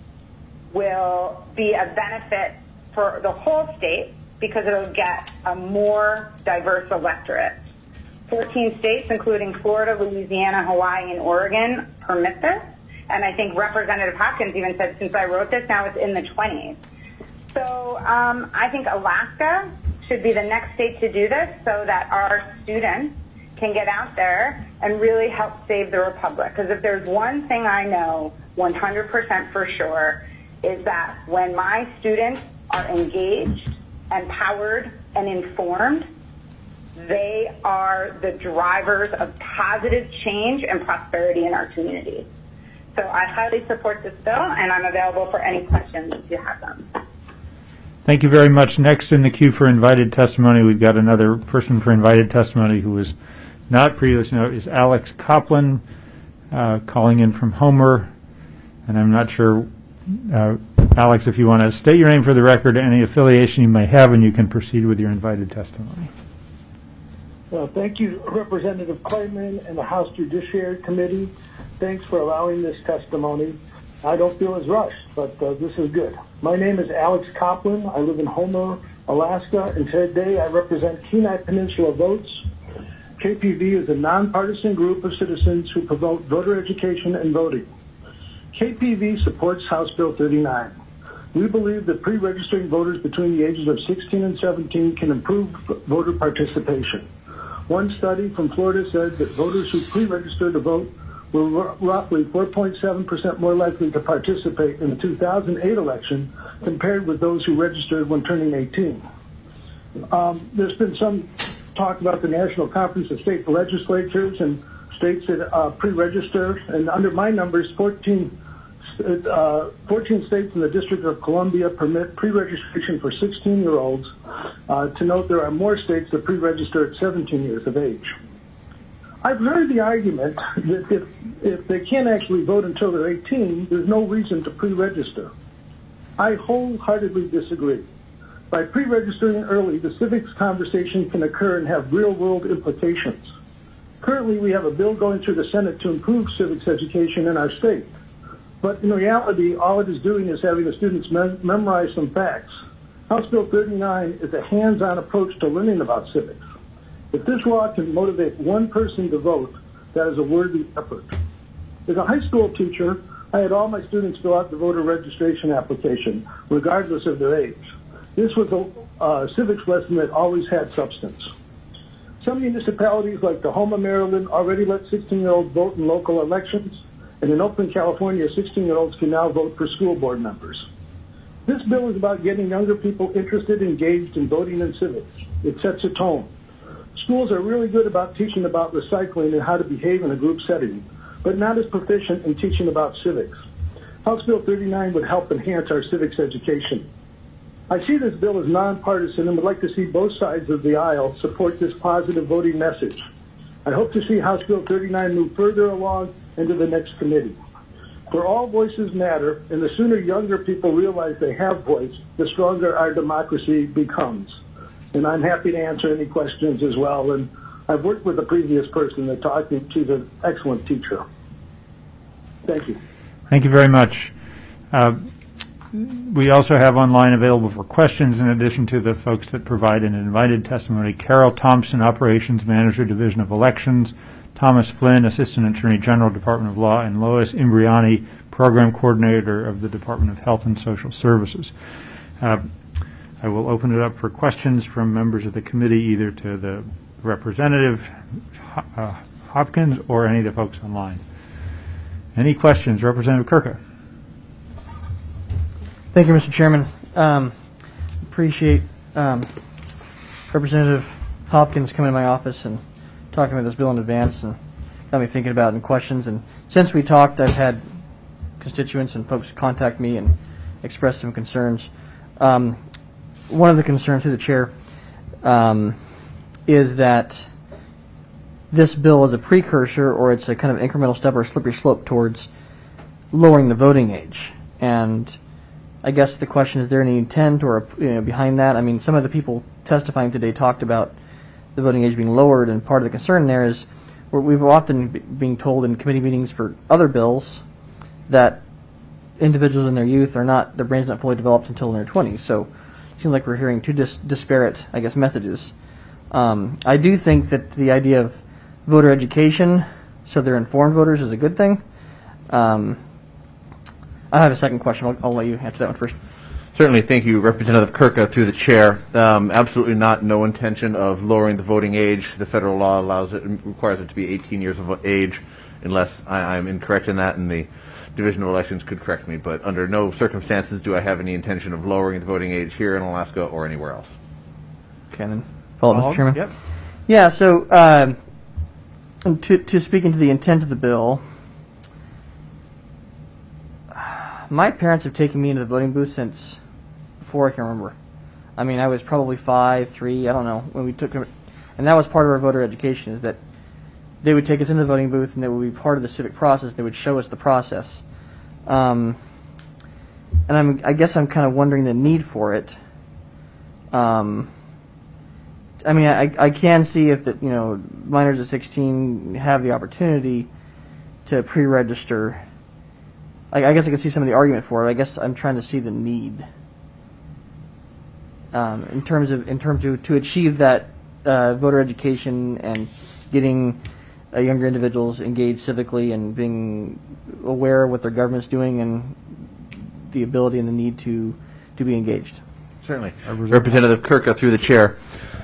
will be a benefit for the whole state because it'll get a more diverse electorate. fourteen states, including Florida, Louisiana, Hawaii, and Oregon, permit this. And I think Representative Hopkins even said, since I wrote this, now it's in the twenties. So um, I think Alaska should be the next state to do this so that our students can get out there and really help save the republic. Because if there's one thing I know one hundred percent for sure is that when my students are engaged, empowered, and informed, they are the drivers of positive change and prosperity in our community. So I highly support this bill, and I'm available for any questions if you have them. Thank you very much. Next in the queue for invited testimony, we've got another person for invited testimony who was not previously known, is Alex Coplin, uh, calling in from Homer. And I'm not sure, uh, Alex, if you want to state your name for the record, any affiliation you may have, and you can proceed with your invited testimony. Uh, thank you, Representative Clayman and the House Judiciary Committee. Thanks for allowing this testimony. I don't feel as rushed, but uh, this is good. My name is Alex Coplin. I live in Homer, Alaska, and today I represent Kenai Peninsula Votes. K P V is a nonpartisan group of citizens who promote voter education and voting. K P V supports House Bill thirty-nine. We believe that pre-registering voters between the ages of sixteen and seventeen can improve voter participation. One study from Florida said that voters who pre-registered to vote were roughly four point seven percent more likely to participate in the two thousand eight election compared with those who registered when turning eighteen. Um, there's been some talk about the National Conference of State Legislatures and states that uh, pre-register, and under my numbers, fourteen, uh, fourteen states in the District of Columbia permit pre-registration for sixteen-year-olds. Uh, to note, there are more states that pre-register at seventeen years of age. I've heard the argument that if, if they can't actually vote until they're eighteen, there's no reason to pre-register. I wholeheartedly disagree. By pre-registering early, the civics conversation can occur and have real-world implications. Currently, we have a bill going through the Senate to improve civics education in our state. But in reality, all it is doing is having the students mem- memorize some facts. House Bill thirty-nine is a hands-on approach to learning about civics. If this law can motivate one person to vote, that is a worthy effort. As a high school teacher, I had all my students fill out the voter registration application, regardless of their age. This was a uh, civics lesson that always had substance. Some municipalities like Tahoma, Maryland, already let sixteen-year-olds vote in local elections, and in Oakland, California, sixteen-year-olds can now vote for school board members. This bill is about getting younger people interested, engaged in voting and civics. It sets a tone. Schools are really good about teaching about recycling and how to behave in a group setting, but not as proficient in teaching about civics. House Bill thirty-nine would help enhance our civics education. I see this bill as nonpartisan and would like to see both sides of the aisle support this positive voting message. I hope to see House Bill thirty-nine move further along into the next committee. For all voices matter, and the sooner younger people realize they have voice, the stronger our democracy becomes. And I'm happy to answer any questions as well. And I've worked with the previous person that talked to me. She's an excellent teacher. Thank you. Thank you very much. Uh, we also have online available for questions, in addition to the folks that provide an invited testimony, Carol Thompson, Operations Manager, Division of Elections, Thomas Flynn, Assistant Attorney General, Department of Law, and Lois Imbriani, Program Coordinator of the Department of Health and Social Services. Uh, I will open it up for questions from members of the committee, either to the representative, uh, Hopkins, or any of the folks online. Any questions? Representative Kirka. Thank you, Mister Chairman. Um, appreciate um, Representative Hopkins coming to my office and talking about this bill in advance, and got me thinking about it and questions. And since we talked, I've had constituents and folks contact me and express some concerns. Um, one of the concerns to the chair um, is that this bill is a precursor, or it's a kind of incremental step or a slippery slope towards lowering the voting age. And I guess the question, is there any intent or you know, behind that? I mean, some of the people testifying today talked about the voting age being lowered, and part of the concern there is we've often be, being told in committee meetings for other bills that individuals in their youth are not, their brains not fully developed until in their twenties. So it seems like we're hearing two dis- disparate, I guess, messages. Um, I do think that the idea of voter education, so they're informed voters, is a good thing. Um, I have a second question. I'll, I'll let you answer that one first. Certainly. Thank you, Representative Kirka, through the chair. Um, absolutely not. No intention of lowering the voting age. The federal law allows it, requires it to be eighteen years of age, unless I, I'm incorrect in that, and the Division of Elections could correct me. But under no circumstances do I have any intention of lowering the voting age here in Alaska or anywhere else. Okay, then follow up, Mister Chairman. Yep. Yeah. So uh, to to speak into the intent of the bill. My parents have taken me into the voting booth since before I can remember. I mean, I was probably five, three, I don't know, when we took them. And that was part of our voter education, is that they would take us into the voting booth and they would be part of the civic process. They would show us the process. Um, and I'm, I guess I'm kind of wondering the need for it. Um, I mean, I, I can see if that, you know, minors at sixteen have the opportunity to pre-register. I guess I can see some of the argument for it. I guess I'm trying to see the need um, in terms of in terms of to achieve that uh, voter education and getting uh, younger individuals engaged civically and being aware of what their government's doing and the ability and the need to to be engaged. Certainly, Representative Kirka, through the chair,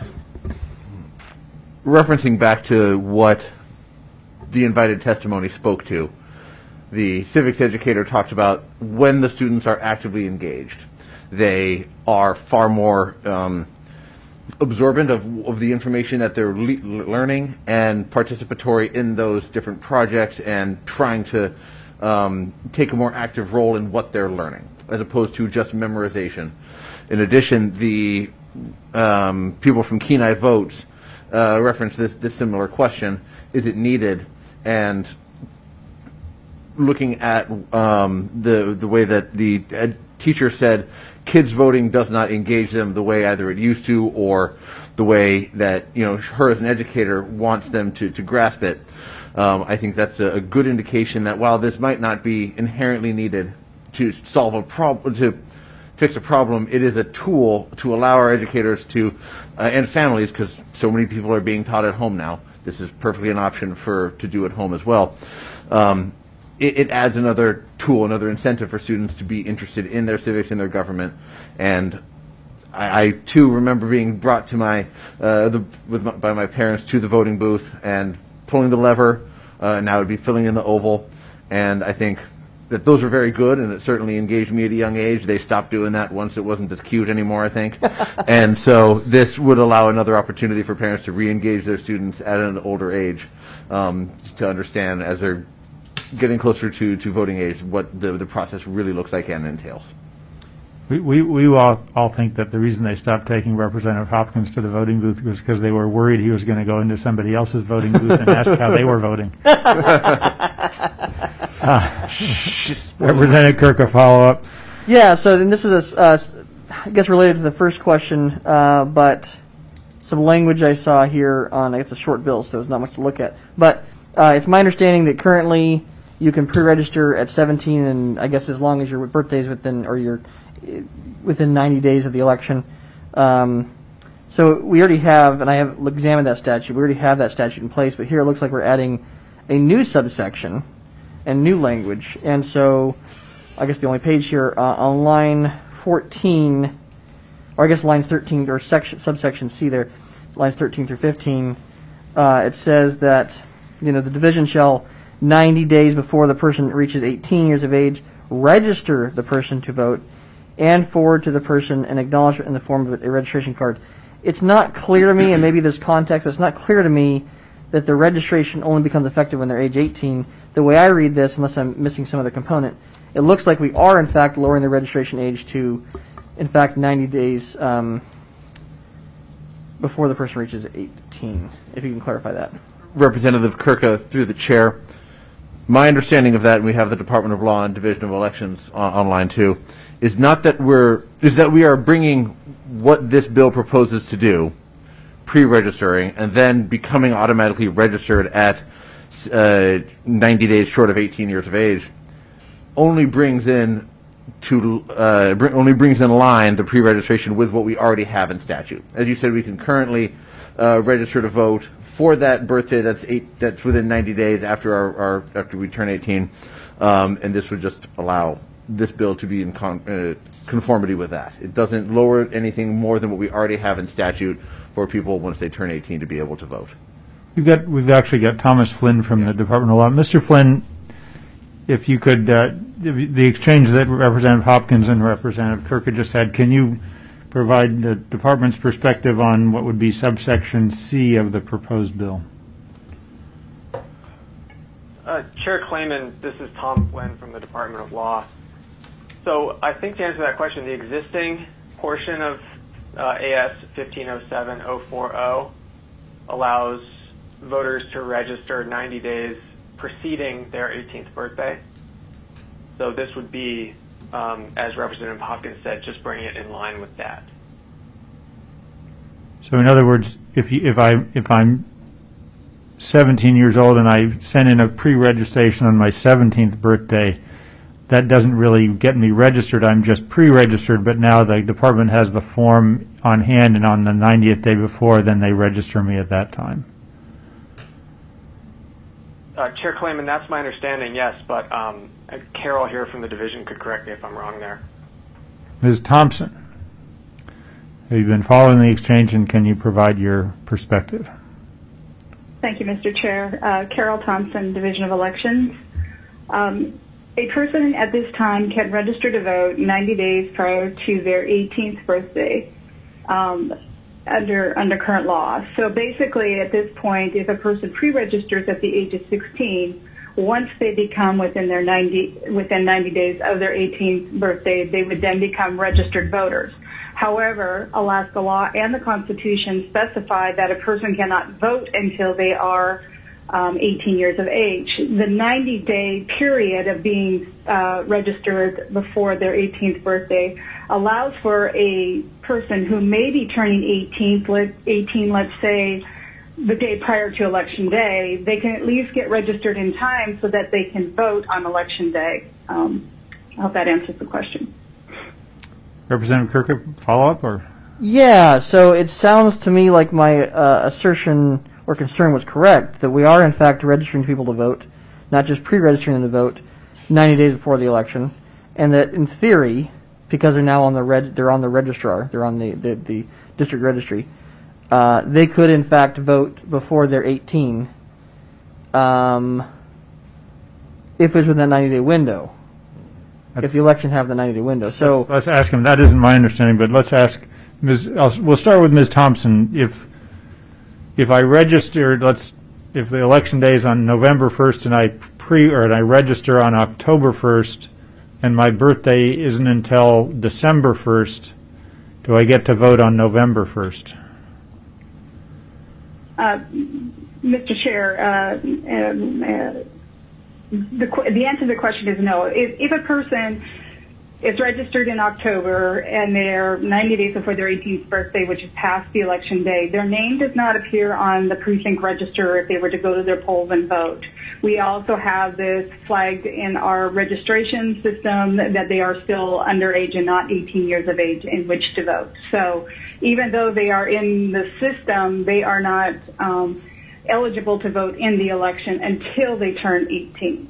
referencing back to what the invited testimony spoke to. The civics educator talks about when the students are actively engaged, they are far more um, absorbent of, of the information that they're le- learning and participatory in those different projects and trying to um, take a more active role in what they're learning, as opposed to just memorization. In addition, the um, people from Kenai Votes uh, referenced this, this similar question: is it needed? And looking at um, the the way that the ed- teacher said kids voting does not engage them the way either it used to or the way that, you know, her as an educator wants them to, to grasp it. Um, I think that's a, a good indication that while this might not be inherently needed to solve a problem, to fix a problem, it is a tool to allow our educators to, uh, and families, because so many people are being taught at home now. This is perfectly an option for to do at home as well. Um, It, it adds another tool, another incentive for students to be interested in their civics and their government. And I, I too remember being brought to my, uh, the, with my, by my parents to the voting booth and pulling the lever. Uh, now it would be filling in the oval. And I think that those are very good, and it certainly engaged me at a young age. They stopped doing that once it wasn't as cute anymore, I think. And so this would allow another opportunity for parents to re-engage their students at an older age, um, to understand as they're getting closer to, to voting age what the, the process really looks like and entails. We, we, we all, all think that the reason they stopped taking Representative Hopkins to the voting booth was because they were worried he was going to go into somebody else's voting booth and ask how they were voting. uh, Representative Kirk, a follow-up. Yeah, so then this is, a, uh, I guess, related to the first question, uh, but some language I saw here on, it's a short bill, so there's not much to look at. But uh, it's my understanding that currently you can pre-register at seventeen, and I guess as long as your birthday is within, or you're within ninety days of the election. Um, so we already have, and I have examined that statute, we already have that statute in place, but here it looks like we're adding a new subsection and new language. And so I guess the only page here, uh, on line fourteen, or I guess lines thirteen, or section, subsection C there, lines thirteen through fifteen, uh, it says that, you know, the division shall, ninety days before the person reaches eighteen years of age, register the person to vote, and forward to the person an acknowledgement in the form of a registration card. It's not clear to me, and maybe there's context, but it's not clear to me that the registration only becomes effective when they're age eighteen. The way I read this, unless I'm missing some other component, it looks like we are, in fact, lowering the registration age to, in fact, ninety days um, before the person reaches eighteen, if you can clarify that. Representative Kirka, through the chair, my understanding of that, and we have the Department of Law and Division of Elections on, online too, is not that we're, is that we are bringing what this bill proposes to do, pre-registering, and then becoming automatically registered at uh, ninety days short of eighteen years of age, only brings in to uh, br- only brings in line the pre-registration with what we already have in statute. As you said, we can currently uh, register to vote for that birthday that's eight that's within ninety days after our, our after we turn eighteen, um, and this would just allow this bill to be in con- uh, conformity with that. It doesn't lower anything more than what we already have in statute for people once they turn eighteen to be able to vote. We've got we've actually got Thomas Flynn from the Department of Law. Mister Flynn, if you could, uh, the exchange that Representative Hopkins and Representative Kirka just had, can you provide the department's perspective on what would be subsection C of the proposed bill? Uh, Chair Klayman, this is Tom Flynn from the Department of Law. So I think to answer that question, the existing portion of uh, A S fifteen oh seven oh forty allows voters to register ninety days preceding their eighteenth birthday. So this would be, um, as Representative Hopkins said, just bringing it in line with that. So in other words, if you, if I if I'm seventeen years old and I send in a pre-registration on my seventeenth birthday, that doesn't really get me registered. I'm just pre-registered, but now the department has the form on hand, and on the ninetieth day before, then they register me at that time. Uh, Chair Klayman, that's my understanding, yes, but um, Carol here from the division could correct me if I'm wrong there. Miz Thompson, have you been following the exchange, and can you provide your perspective? Thank you, Mister Chair. Uh, Carol Thompson, Division of Elections. Um, a person at this time can register to vote ninety days prior to their eighteenth birthday um, under under current law. So basically, at this point, if a person pre-registers at the age of sixteen, once they become within their ninety within ninety days of their eighteenth birthday, they would then become registered voters. However, Alaska law and the Constitution specify that a person cannot vote until they are um, eighteen years of age. The ninety-day period of being uh, registered before their eighteenth birthday allows for a person who may be turning eighteen, eighteen, let's say, the day prior to Election Day, they can at least get registered in time so that they can vote on Election Day. Um, I hope that answers the question. Representative Kirk, follow-up? Or? Yeah, so it sounds to me like my uh, assertion or concern was correct, that we are in fact registering people to vote, not just pre-registering them to vote ninety days before the election, and that in theory, because they're now on the reg- they're on the registrar, they're on the, the, the district registry, uh, they could in fact vote before they're eighteen um, if it's within that ninety-day window. That's, if the election have the ninety-day window. So let's, let's ask him. That isn't my understanding, but let's ask Miz I'll, we'll start with Miz Thompson. If if I registered, let's if the election day is on November first and I pre or and I register on October first, and my birthday isn't until December first, do I get to vote on November first? Uh, Mister Chair, uh, um, uh, The, the answer to the question is no. If, if a person is registered in October and they're ninety days before their eighteenth birthday, which is past the election day, their name does not appear on the precinct register if they were to go to their polls and vote. We also have this flagged in our registration system that they are still underage and not eighteen years of age in which to vote. So even though they are in the system, they are not um, eligible to vote in the election until they turn eighteen.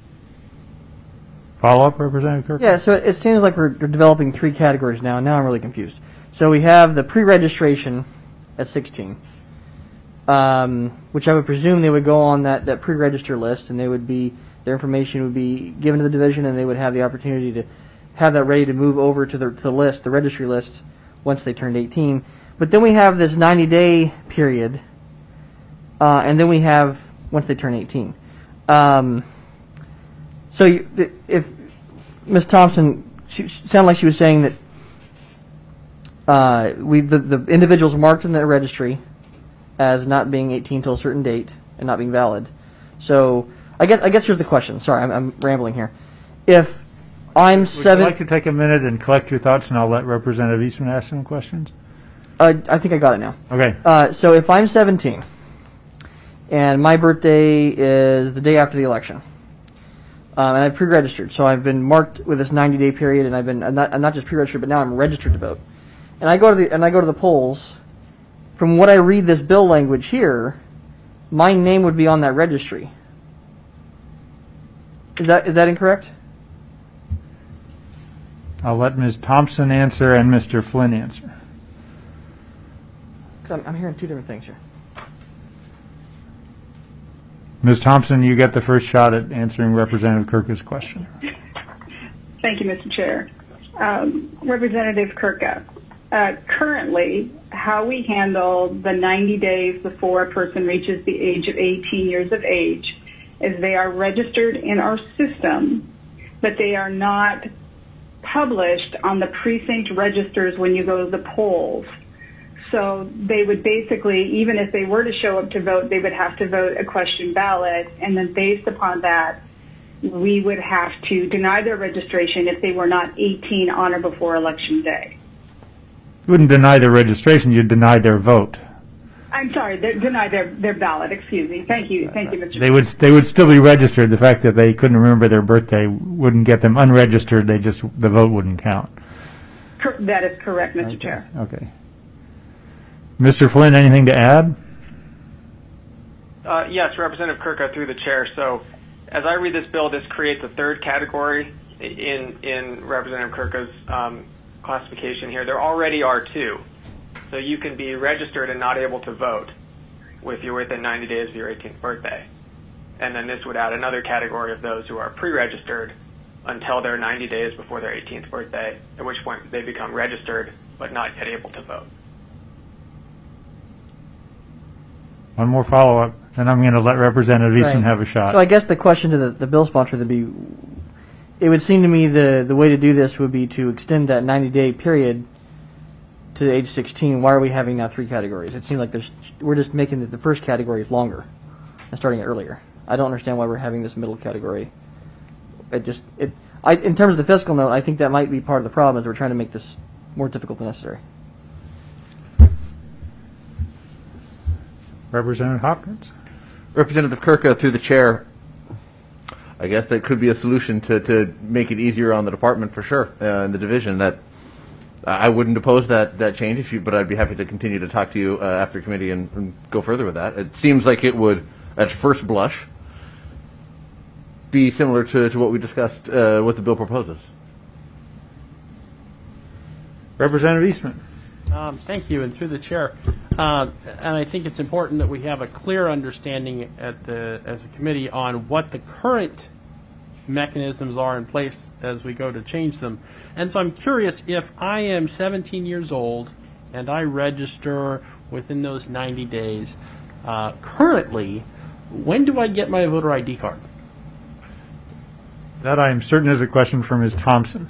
Follow-up, Representative Kirk? Yeah, so it seems like we're developing three categories now, and now I'm really confused. So we have the pre-registration at sixteen, um, which I would presume they would go on that, that pre-register list, and they would be their information would be given to the division, and they would have the opportunity to have that ready to move over to the, to the list, the registry list, once they turned eighteen. But then we have this ninety-day period, uh, and then we have once they turn eighteen. Um, so you, if Miz Thompson, she sounded like she was saying that uh, we the, the individuals marked in the registry as not being eighteen till a certain date and not being valid. So I guess I guess here's the question. Sorry, I'm, I'm rambling here. If I'm Would seven, you like to take a minute and collect your thoughts, and I'll let Representative Eastman ask some questions? Uh, I think I got it now. Okay. Uh, so if I'm seventeen, and my birthday is the day after the election, um, and I've pre-registered, so I've been marked with this ninety-day period, and I've been I'm not, I'm not just pre-registered, but now I'm registered to vote. And I go to the and I go to the polls. From what I read this bill language here, my name would be on that registry. Is that is that incorrect? I'll let Miz Thompson answer and Mister Flynn answer. Because I'm, I'm hearing two different things here. Miz Thompson, you get the first shot at answering Representative Kirka's question. Thank you, Mister Chair. Um, Representative Kirka, uh, currently, how we handle the ninety days before a person reaches the age of eighteen years of age is they are registered in our system, but they are not published on the precinct registers when you go to the polls. So they would basically, even if they were to show up to vote, they would have to vote a question ballot, and then based upon that, we would have to deny their registration if they were not eighteen on or before Election Day. You wouldn't deny their registration, you'd deny their vote. I'm sorry, they- deny their, their ballot, excuse me. Thank you, thank you, Mister They would they would still be registered. The fact that they couldn't remember their birthday wouldn't get them unregistered. They just the vote wouldn't count. Cor- That is correct, Mister Chair. Okay. Mister Flynn, anything to add? Uh, yes, Representative Kirka, through the chair. So, as I read this bill, this creates a third category in in Representative Kirka's um, classification here. There already are two. So you can be registered and not able to vote if you're within ninety days of your eighteenth birthday. And then this would add another category of those who are pre-registered until they're ninety days before their eighteenth birthday, at which point they become registered but not yet able to vote. One more follow-up, and I'm going to let Representative Eastman Right. have a shot. So I guess the question to the, the bill sponsor would be, it would seem to me the, the way to do this would be to extend that ninety-day period to age sixteen. Why are we having now three categories? It seems like there's we're just making the, the first category longer and starting it earlier. I don't understand why we're having this middle category. It just it I in terms of the fiscal note, I think that might be part of the problem is we're trying to make this more difficult than necessary. Representative Hopkins. Representative Kirka, through the chair, I guess that could be a solution to, to make it easier on the department for sure, uh, and the division. That I wouldn't oppose that, that change, if you, but I'd be happy to continue to talk to you uh, after committee and, and go further with that. It seems like it would, at first blush, be similar to, to what we discussed, uh, what the bill proposes. Representative Eastman. Um, thank you, and through the chair. Uh, and I think it's important that we have a clear understanding at the as a committee on what the current mechanisms are in place as we go to change them. And so I'm curious, if I am seventeen years old and I register within those ninety days, uh, currently, when do I get my voter I D card? That I am certain is a question for Miz Thompson.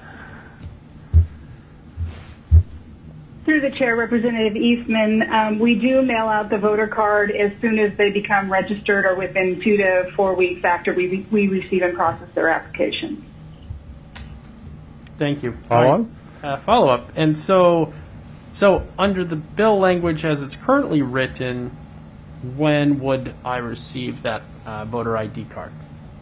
Through the chair, Representative Eastman, um, we do mail out the voter card as soon as they become registered or within two to four weeks after we, we receive and process their application. Thank you. Follow-up? Uh, follow-up. And so, so under the bill language as it's currently written, when would I receive that uh, voter I D card?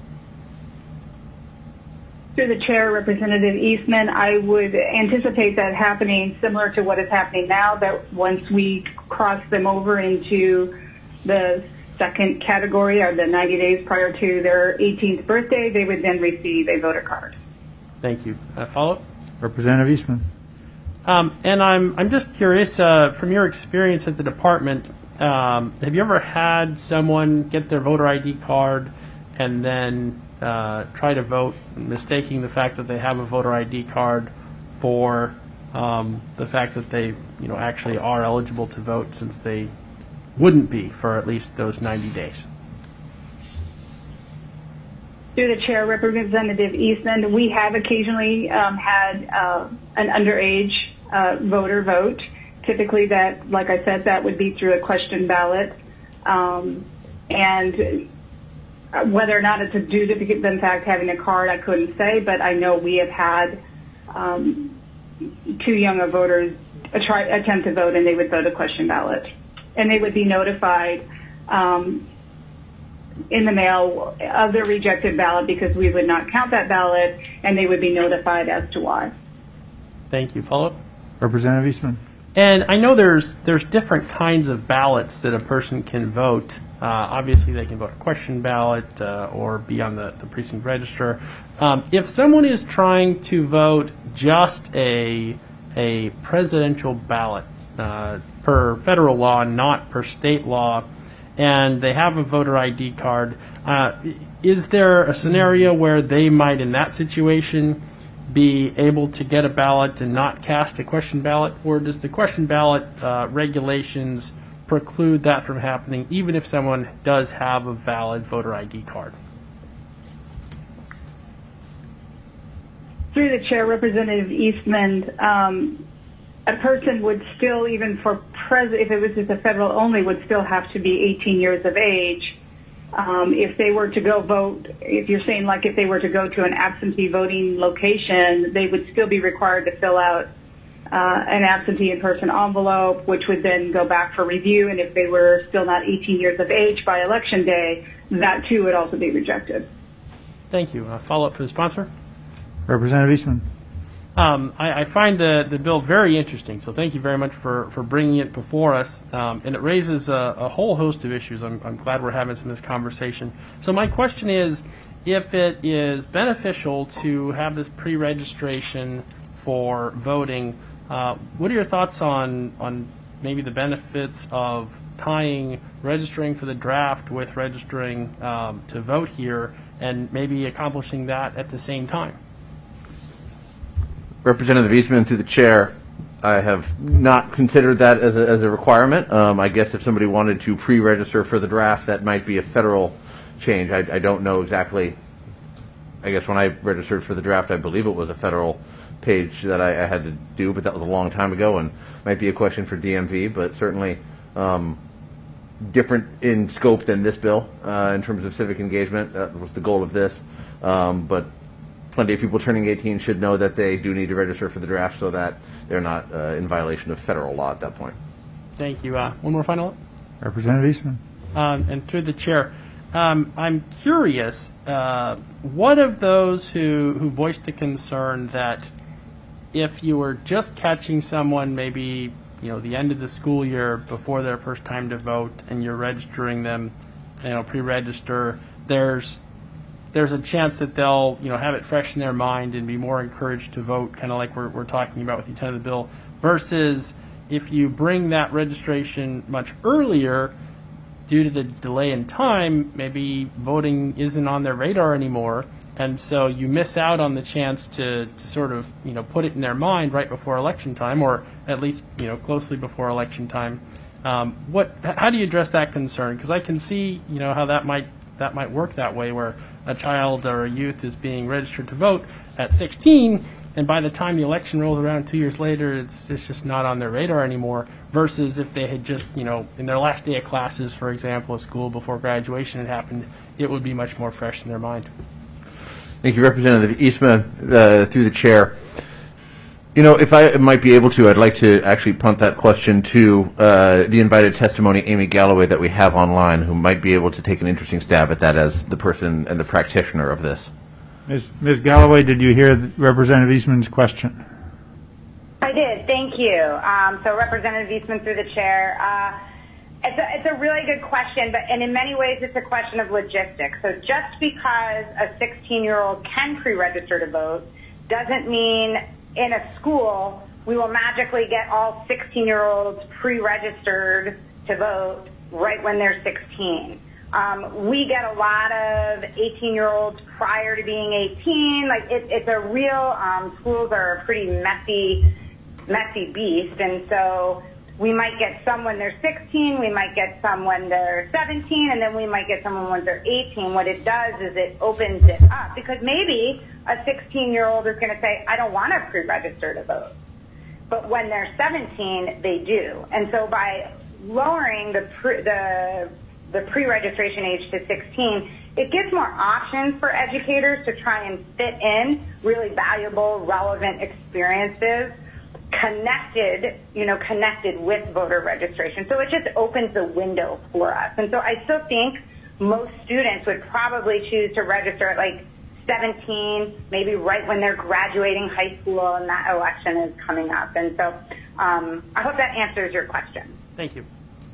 Through the chair, Representative Eastman, I would anticipate that happening similar to what is happening now, that once we cross them over into the second category, or the ninety days prior to their eighteenth birthday, they would then receive a voter card. Thank you. Uh, follow-up? Representative Eastman. Um, and I'm I'm just curious, uh, from your experience at the department, um, have you ever had someone get their voter I D card and then uh, try to vote, mistaking the fact that they have a voter I D card for um, the fact that they, you know, actually are eligible to vote, since they wouldn't be for at least those ninety days? Through the chair, Representative Eastman, we have occasionally um, had uh, an underage uh, voter vote. Typically, that, like I said, that would be through a question ballot. Um, and whether or not it's due to, in fact, having a card, I couldn't say, but I know we have had um, two younger voters try, attempt to vote, and they would vote a question ballot. And they would be notified um, in the mail of their rejected ballot, because we would not count that ballot, and they would be notified as to why. Thank you. Follow up? Representative Eastman. And I know there's there's different kinds of ballots that a person can vote. Uh, obviously, they can vote a question ballot uh, or be on the, the precinct register. Um, if someone is trying to vote just a a presidential ballot uh, per federal law, not per state law, and they have a voter I D card, uh, is there a scenario where they might, in that situation, be able to get a ballot and not cast a question ballot? Or does the question ballot uh, regulations preclude that from happening, even if someone does have a valid voter I D card? Through the chair, Representative Eastman, um, a person would still, even for pres, if it was just a federal only, would still have to be eighteen years of age. Um, if they were to go vote, if you're saying like if they were to go to an absentee voting location, they would still be required to fill out uh, an absentee in-person envelope, which would then go back for review. And if they were still not eighteen years of age by election day, that too would also be rejected. Thank you. Uh, follow up for the sponsor. Representative Eastman. Um, I, I find the, the bill very interesting, so thank you very much for, for bringing it before us. Um, and it raises a, a whole host of issues. I'm, I'm glad we're having some of this conversation. So my question is, if it is beneficial to have this pre-registration for voting, uh, what are your thoughts on, on maybe the benefits of tying registering for the draft with registering um, to vote here, and maybe accomplishing that at the same time? Representative Eastman, through the chair, I have not considered that as a, as a requirement. Um, I guess if somebody wanted to pre-register for the draft, that might be a federal change. I, I don't know exactly. I guess when I registered for the draft, I believe it was a federal page that I, I had to do, but that was a long time ago, and might be a question for D M V, but certainly um, different in scope than this bill uh, in terms of civic engagement. That was the goal of this. Um, but plenty of people turning eighteen should know that they do need to register for the draft, so that they're not uh, in violation of federal law at that point. Thank you. Uh, one more final. Representative Eastman. Um, and through the chair, um, I'm curious, uh, what of those who, who voiced the concern that if you were just catching someone maybe, you know, the end of the school year before their first time to vote, and you're registering them, you know, pre-register, there's there's a chance that they'll, you know, have it fresh in their mind and be more encouraged to vote, kind of like we're, we're talking about with the intent of the bill, versus if you bring that registration much earlier, due to the delay in time, maybe voting isn't on their radar anymore, and so you miss out on the chance to, to sort of, you know, put it in their mind right before election time, or at least, you know, closely before election time. Um, what, how do you address that concern? Because I can see, you know, how that might that might work that way, where a child or a youth is being registered to vote at sixteen, and by the time the election rolls around two years later, it's it's just not on their radar anymore, versus if they had just, you know, in their last day of classes, for example, at school before graduation had happened, it would be much more fresh in their mind. Thank you, Representative Eastman, uh, through the chair. You know, if I might be able to, I'd like to actually punt that question to uh, the invited testimony, Amy Galloway, that we have online, who might be able to take an interesting stab at that as the person and the practitioner of this. Miz Miz Galloway, did you hear Representative Eastman's question? I did. Thank you. Um, so Representative Eastman, through the chair. Uh, it's, a, it's a really good question, but and in many ways it's a question of logistics. So just because a sixteen-year-old can pre-register to vote doesn't mean in a school we will magically get all sixteen-year-olds pre-registered to vote right when they're sixteen. Um, we get a lot of eighteen-year-olds prior to being eighteen. Like it, it's a real um, schools are a pretty messy, messy beast, and so we might get some when they're sixteen. We might get some when they're seventeen, and then we might get someone when they're eighteen. What it does is it opens it up because maybe a sixteen-year-old is going to say, "I don't want to pre-register to vote," but when they're seventeen, they do, and so by lowering the pre, the the pre-registration age to sixteen, it gives more options for educators to try and fit in really valuable, relevant experiences connected, you know, connected with voter registration. So it just opens the window for us. And so I still think most students would probably choose to register at like seventeen, maybe right when they're graduating high school and that election is coming up. And so um, I hope that answers your question. Thank you.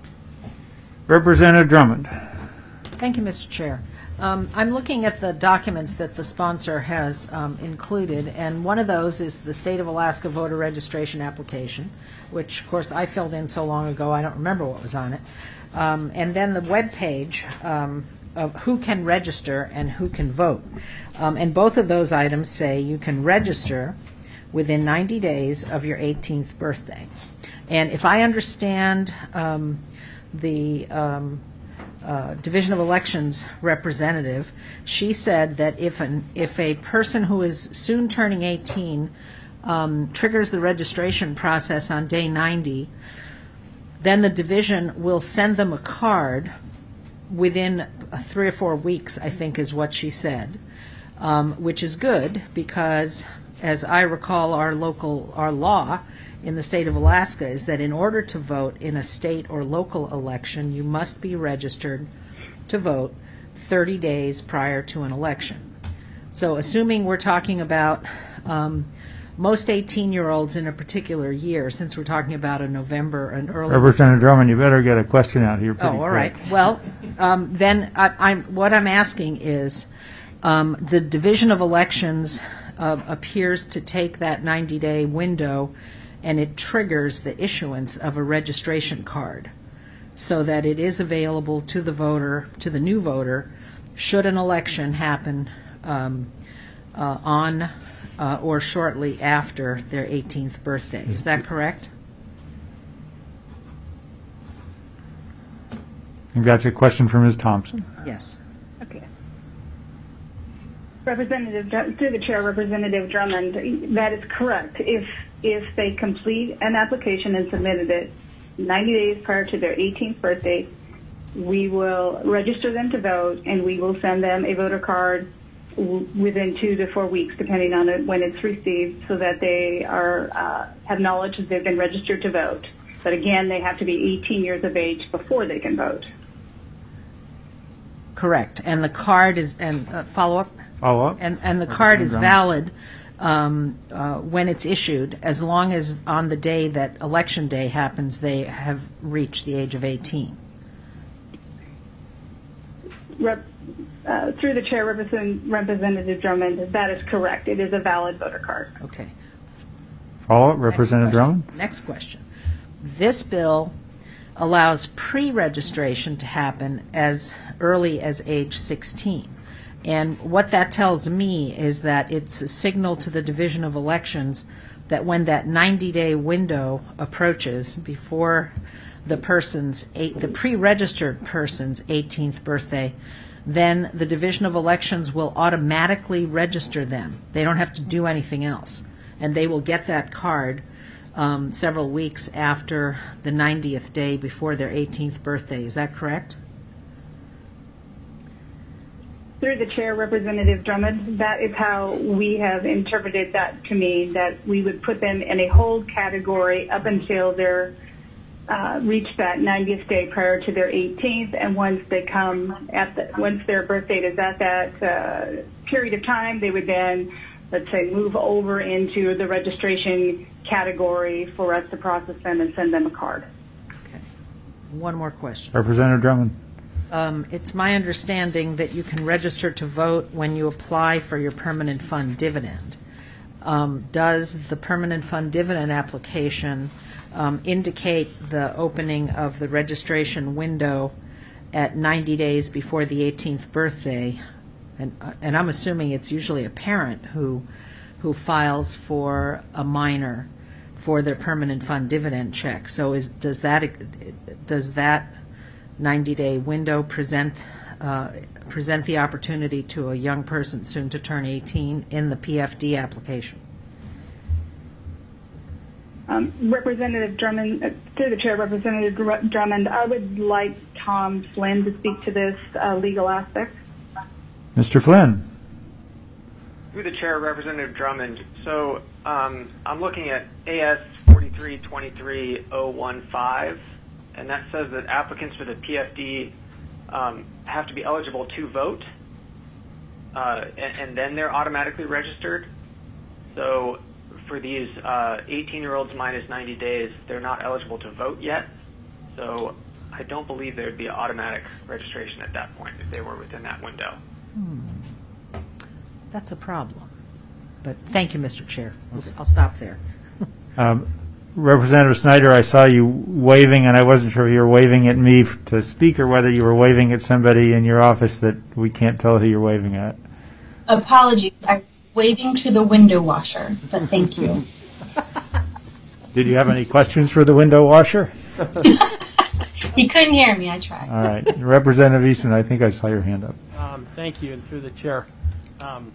Representative Drummond. Thank you, Mister Chair. Um, I'm looking at the documents that the sponsor has um, included, and one of those is the State of Alaska voter registration application, which, of course, I filled in so long ago I don't remember what was on it. Um, and then the web page um, of who can register and who can vote. Um, and both of those items say you can register within ninety days of your eighteenth birthday. And if I understand um, the um, uh, Division of Elections representative, she said that if an if a person who is soon turning eighteen um, triggers the registration process on day ninety, then the division will send them a card within three or four weeks, I think is what she said, um, which is good because, as I recall, our local our law in the state of Alaska is that in order to vote in a state or local election, you must be registered to vote thirty days prior to an election. So assuming we're talking about um, most eighteen-year-olds in a particular year, since we're talking about a November, an early... Representative Drummond, you better get a question out here pretty Oh, all quick. right. Well, um, then I, I'm, what I'm asking is um, the Division of Elections uh, appears to take that ninety-day window and it triggers the issuance of a registration card so that it is available to the voter, to the new voter, should an election happen um, uh, on uh, or shortly after their eighteenth birthday. Is that correct? I think that's a question for Miz Thompson. Yes. Okay. Representative, through the chair, Representative Drummond, that is correct. If if they complete an application and submitted it ninety days prior to their eighteenth birthday, we will register them to vote, and we will send them a voter card w- within two to four weeks, depending on it, when it's received, so that they are uh, have knowledge that they've been registered to vote. But again, they have to be eighteen years of age before they can vote. Correct. And the card is, and uh, follow up? Follow up. And, and the card is valid um, uh, when it's issued, as long as on the day that election day happens, they have reached the age of eighteen. Rep, uh, through the chair, Represent, Representative Drummond, that is correct. It is a valid voter card. Okay. Follow up, Representative Drummond. Next question. This bill allows pre-registration to happen as early as age sixteen. And what that tells me is that it's a signal to the Division of Elections that when that ninety-day window approaches before the person's eight, the pre-registered person's eighteenth birthday, then the Division of Elections will automatically register them. They don't have to do anything else, and they will get that card um, several weeks after the ninetieth day before their eighteenth birthday. Is that correct? Through the chair, Representative Drummond, that is how we have interpreted that to mean that we would put them in a hold category up until they're uh, reach that ninetieth day prior to their eighteenth, and once they come at the, once their birth date is at that uh, period of time, they would then, let's say, move over into the registration category for us to process them and send them a card. Okay. One more question. Representative Drummond. Um, it's my understanding that you can register to vote when you apply for your permanent fund dividend. um, does the permanent fund dividend application um, indicate the opening of the registration window at ninety days before the eighteenth birthday? And, uh, and I'm assuming it's usually a parent who who files for a minor for their permanent fund dividend check. So is does that does that ninety-day window present uh, present the opportunity to a young person soon to turn eighteen in the P F D application? Um, Representative Drummond, uh, through the chair, Representative Dr- Drummond, I would like Tom Flynn to speak to this uh, legal aspect. Mister Flynn. Through the chair, Representative Drummond. So um, I'm looking at A S forty-three twenty-three oh one five, and that says that applicants for the P F D um, have to be eligible to vote, uh, and, and then they're automatically registered. So for these uh, eighteen-year-olds minus ninety days, they're not eligible to vote yet. So I don't believe there would be automatic registration at that point if they were within that window. Hmm. That's a problem. But thank you, Mister Chair. I'll, I'll stop there. Um, Representative Snyder, I saw you waving, and I wasn't sure if you were waving at me f- to speak or whether you were waving at somebody in your office that we can't tell who you're waving at. Apologies. I was waving to the window washer, but thank you. Did you have any questions for the window washer? He couldn't hear me. I tried. All right. Representative Eastman, I think I saw your hand up. Um, thank you, and through the chair. Um,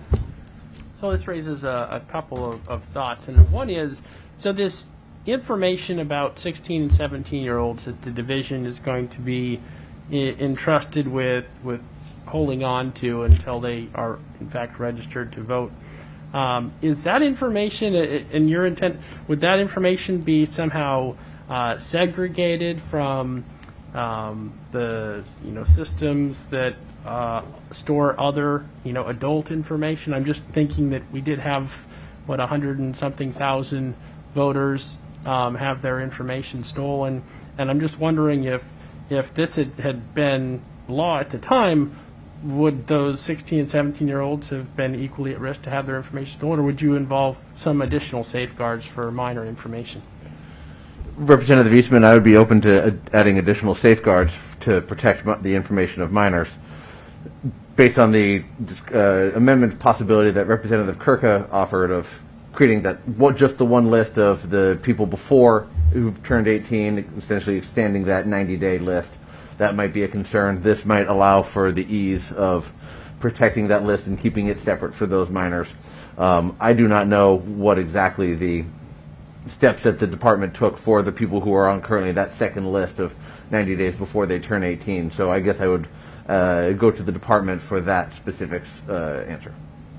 so this raises a, a couple of, of thoughts, and one is, so this information about sixteen and seventeen-year-olds that the division is going to be I- entrusted with, with holding on to until they are, in fact, registered to vote. Um, is that information, in your intent, would that information be somehow uh, segregated from um, the, you know, systems that uh, store other, you know, adult information? I'm just thinking that we did have, what, a hundred and something thousand voters um, have their information stolen, and I'm just wondering if if this had, had been law at the time, would those sixteen and seventeen-year-olds have been equally at risk to have their information stolen, or would you involve some additional safeguards for minor information? Representative Eastman, I would be open to uh, adding additional safeguards to protect mi- the information of minors. Based on the uh, amendment possibility that Representative Kirka offered of creating that what, just the one list of the people before who've turned eighteen, essentially extending that ninety-day list, that might be a concern. This might allow for the ease of protecting that list and keeping it separate for those minors. Um, I do not know what exactly the steps that the department took for the people who are on currently that second list of ninety days before they turn eighteen. So I guess I would uh, go to the department for that specific uh, answer.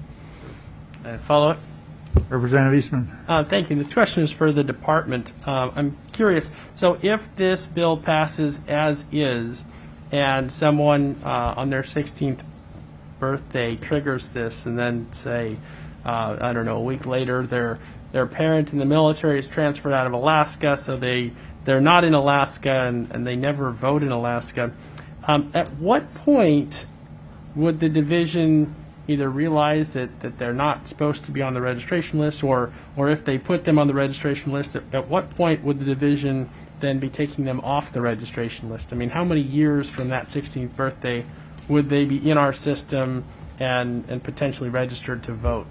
Uh, follow-up? Representative Eastman. Uh, thank you. This question is for the department. Uh, I'm curious, so if this bill passes as is and someone uh, on their sixteenth birthday triggers this and then say, uh, I don't know, a week later their their parent in the military is transferred out of Alaska, so they, they're not in Alaska and, and they never vote in Alaska, um, at what point would the division either realize that, that they're not supposed to be on the registration list, or or if they put them on the registration list, at, at what point would the division then be taking them off the registration list? I mean, how many years from that sixteenth birthday would they be in our system and, and potentially registered to vote?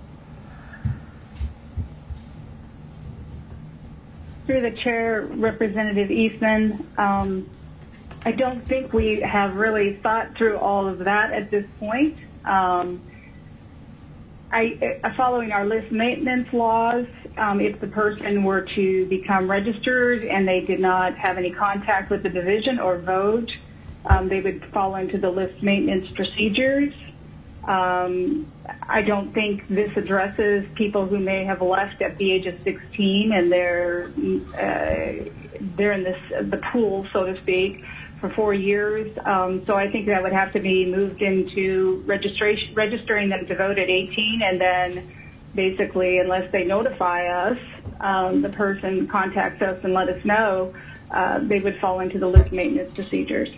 Through the chair, Representative Eastman, um, I don't think we have really thought through all of that at this point. Um, I, uh, following our list maintenance laws, um, if the person were to become registered and they did not have any contact with the division or vote, um, they would fall into the list maintenance procedures. Um, I don't think this addresses people who may have left at the age of sixteen and they're uh, they're in this the pool, so to speak, for four years. Um, so I think that would have to be moved into registration, registering them to vote at eighteen, and then basically, unless they notify us, um, the person contacts us and let us know, uh, they would fall into the list maintenance procedures.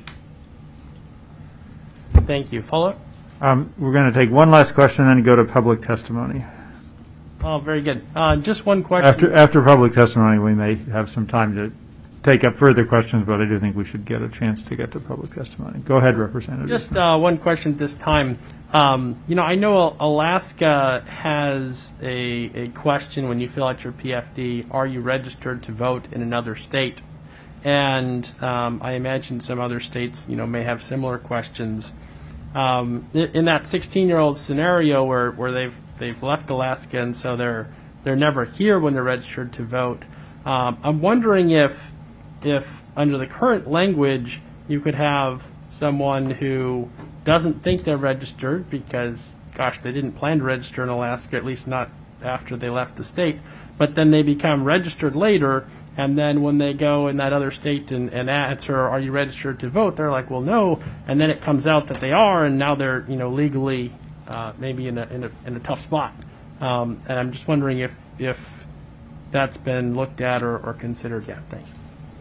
Thank you. Follow-up? Um, we're going to take one last question and then go to public testimony. Oh, very good. Uh, just one question. After after public testimony, we may have some time to take up further questions, but I do think we should get a chance to get to public testimony. Go ahead, Representative. Just uh, one question at this time. Um, you know, I know Alaska has a, a question when you fill out your P F D, are you registered to vote in another state? And um, I imagine some other states, you know, may have similar questions. Um, in that sixteen-year-old scenario where, where they've they've left Alaska and so they're they're never here when they're registered to vote, um, I'm wondering if if under the current language you could have someone who doesn't think they're registered because, gosh, they didn't plan to register in Alaska, at least not after they left the state, but then they become registered later. And then when they go in that other state and, and answer, are you registered to vote? They're like, well, no. And then it comes out that they are, and now they're, you know, legally uh, maybe in a, in a in a tough spot. Um, and I'm just wondering if if that's been looked at or, or considered yet. Thanks.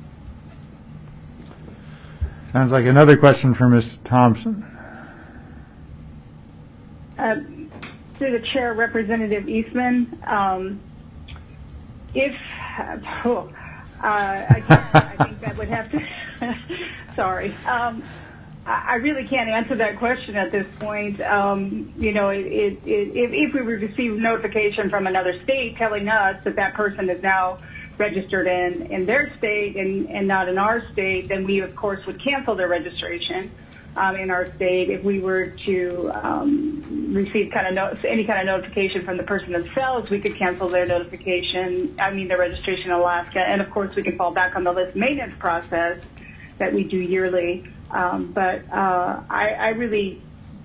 Sounds like another question for Miz Thompson. Uh, through the chair, Representative Eastman, um, if oh, Uh, again, I think that would have to, sorry. Um, I, I really can't answer that question at this point. Um, you know, it, it, it, if, if we were to receive notification from another state telling us that that person is now registered in, in their state and, and not in our state, then we, of course, would cancel their registration um, in our state. If we were to um, receive kind of no, any kind of notification from the person themselves, we could cancel their notification, I mean their registration in Alaska, and of course we can fall back on the list maintenance process that we do yearly. Um, but uh, I, I really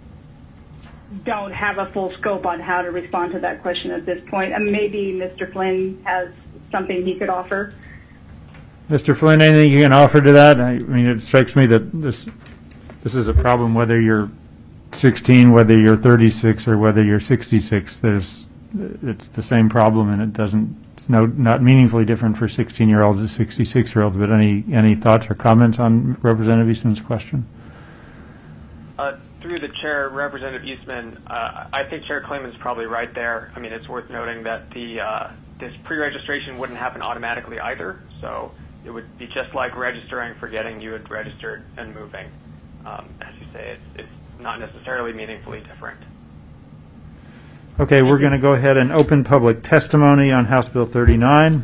don't have a full scope on how to respond to that question at this point. And maybe Mister Flynn has something he could offer. Mister Flynn, anything you can offer to that? I mean, it strikes me that this this is a problem whether you're sixteen, whether you're thirty-six, or whether you're sixty-six. There's it's the same problem, and it doesn't. It's no not meaningfully different for sixteen-year-olds as sixty-six-year-olds. But any any thoughts or comments on Representative Eastman's question? Uh, through the chair, Representative Eastman, uh, I think Chair Klayman's probably right there. I mean, it's worth noting that the uh, this pre-registration wouldn't happen automatically either, so it would be just like registering, forgetting you had registered, and moving. Um, as you say, it's, it's not necessarily meaningfully different. Okay, we're going to go ahead and open public testimony on House Bill thirty-nine.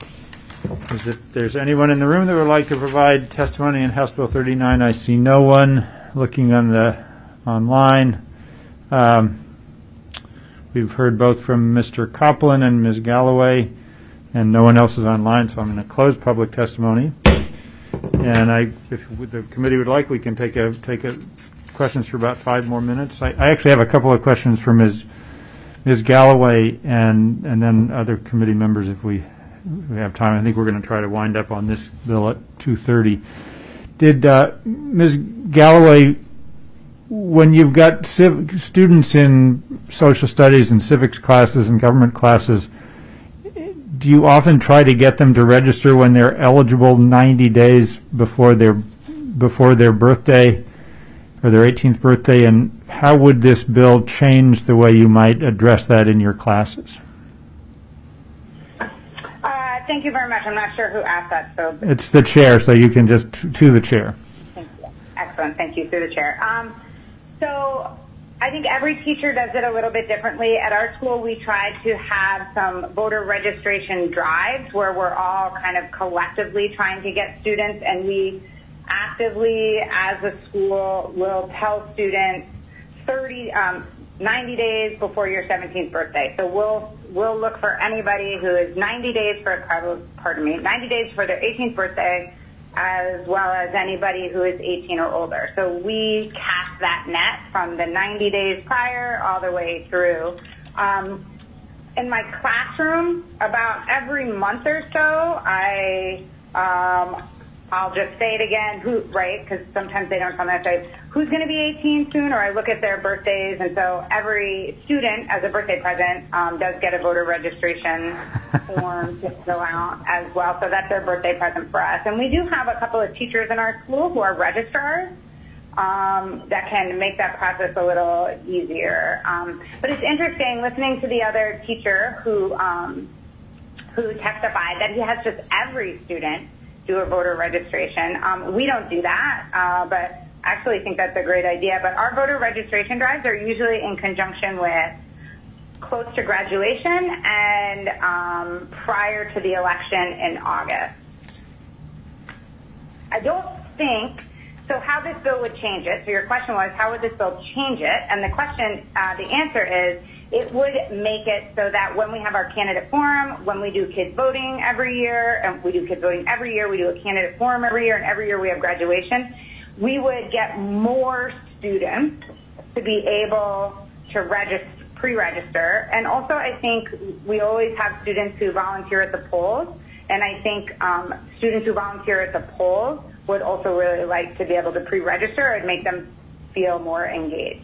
Is if there's anyone in the room that would like to provide testimony on House Bill thirty-nine, I see no one. Looking on the online, um, we've heard both from Mister Copeland and Miz Galloway, and no one else is online, so I'm going to close public testimony. And I, if the committee would like, we can take a take a questions for about five more minutes. I, I actually have a couple of questions for Miz Miz Galloway and and then other committee members if we, we have time. I think we're going to try to wind up on this bill at two thirty. Did uh, Miz Galloway, when you've got civ- students in social studies and civics classes and government classes, do you often try to get them to register when they're eligible ninety days before their before their birthday or their eighteenth birthday? And how would this bill change the way you might address that in your classes? Uh, thank you very much. I'm not sure who asked that, so It's the chair, so you can just to the chair. thank you. Excellent. Thank you, through the chair. Um, so. I think every teacher does it a little bit differently. At our school, we try to have some voter registration drives where we're all kind of collectively trying to get students, and we actively, as a school, will tell students thirty, um, ninety days before your seventeenth birthday. So we'll we'll look for anybody who is ninety days for, pardon me, ninety days for their eighteenth birthday, as well as anybody who is eighteen or older. So we cast that net from the ninety days prior all the way through. Um, in my classroom, about every month or so, I, um, I'll just say it again, who, right, because sometimes they don't tell me that day, who's going to be eighteen soon, or I look at their birthdays, and so every student, as a birthday present, um, does get a voter registration form to fill out as well, so that's their birthday present for us. And we do have a couple of teachers in our school who are registrars, um, that can make that process a little easier. Um, but it's interesting listening to the other teacher who um, who testified that he has just every student do a voter registration. Um, we don't do that, uh, but I actually think that's a great idea. But our voter registration drives are usually in conjunction with close to graduation and um, prior to the election in August. I don't think, so how this bill would change it, so your question was, how would this bill change it? And the question, uh, the answer is, it would make it so that when we have our candidate forum, when we do kids voting every year, and we do kids voting every year, we do a candidate forum every year, and every year we have graduation, we would get more students to be able to register, pre-register. And also I think we always have students who volunteer at the polls, and I think um, students who volunteer at the polls would also really like to be able to pre-register and make them feel more engaged.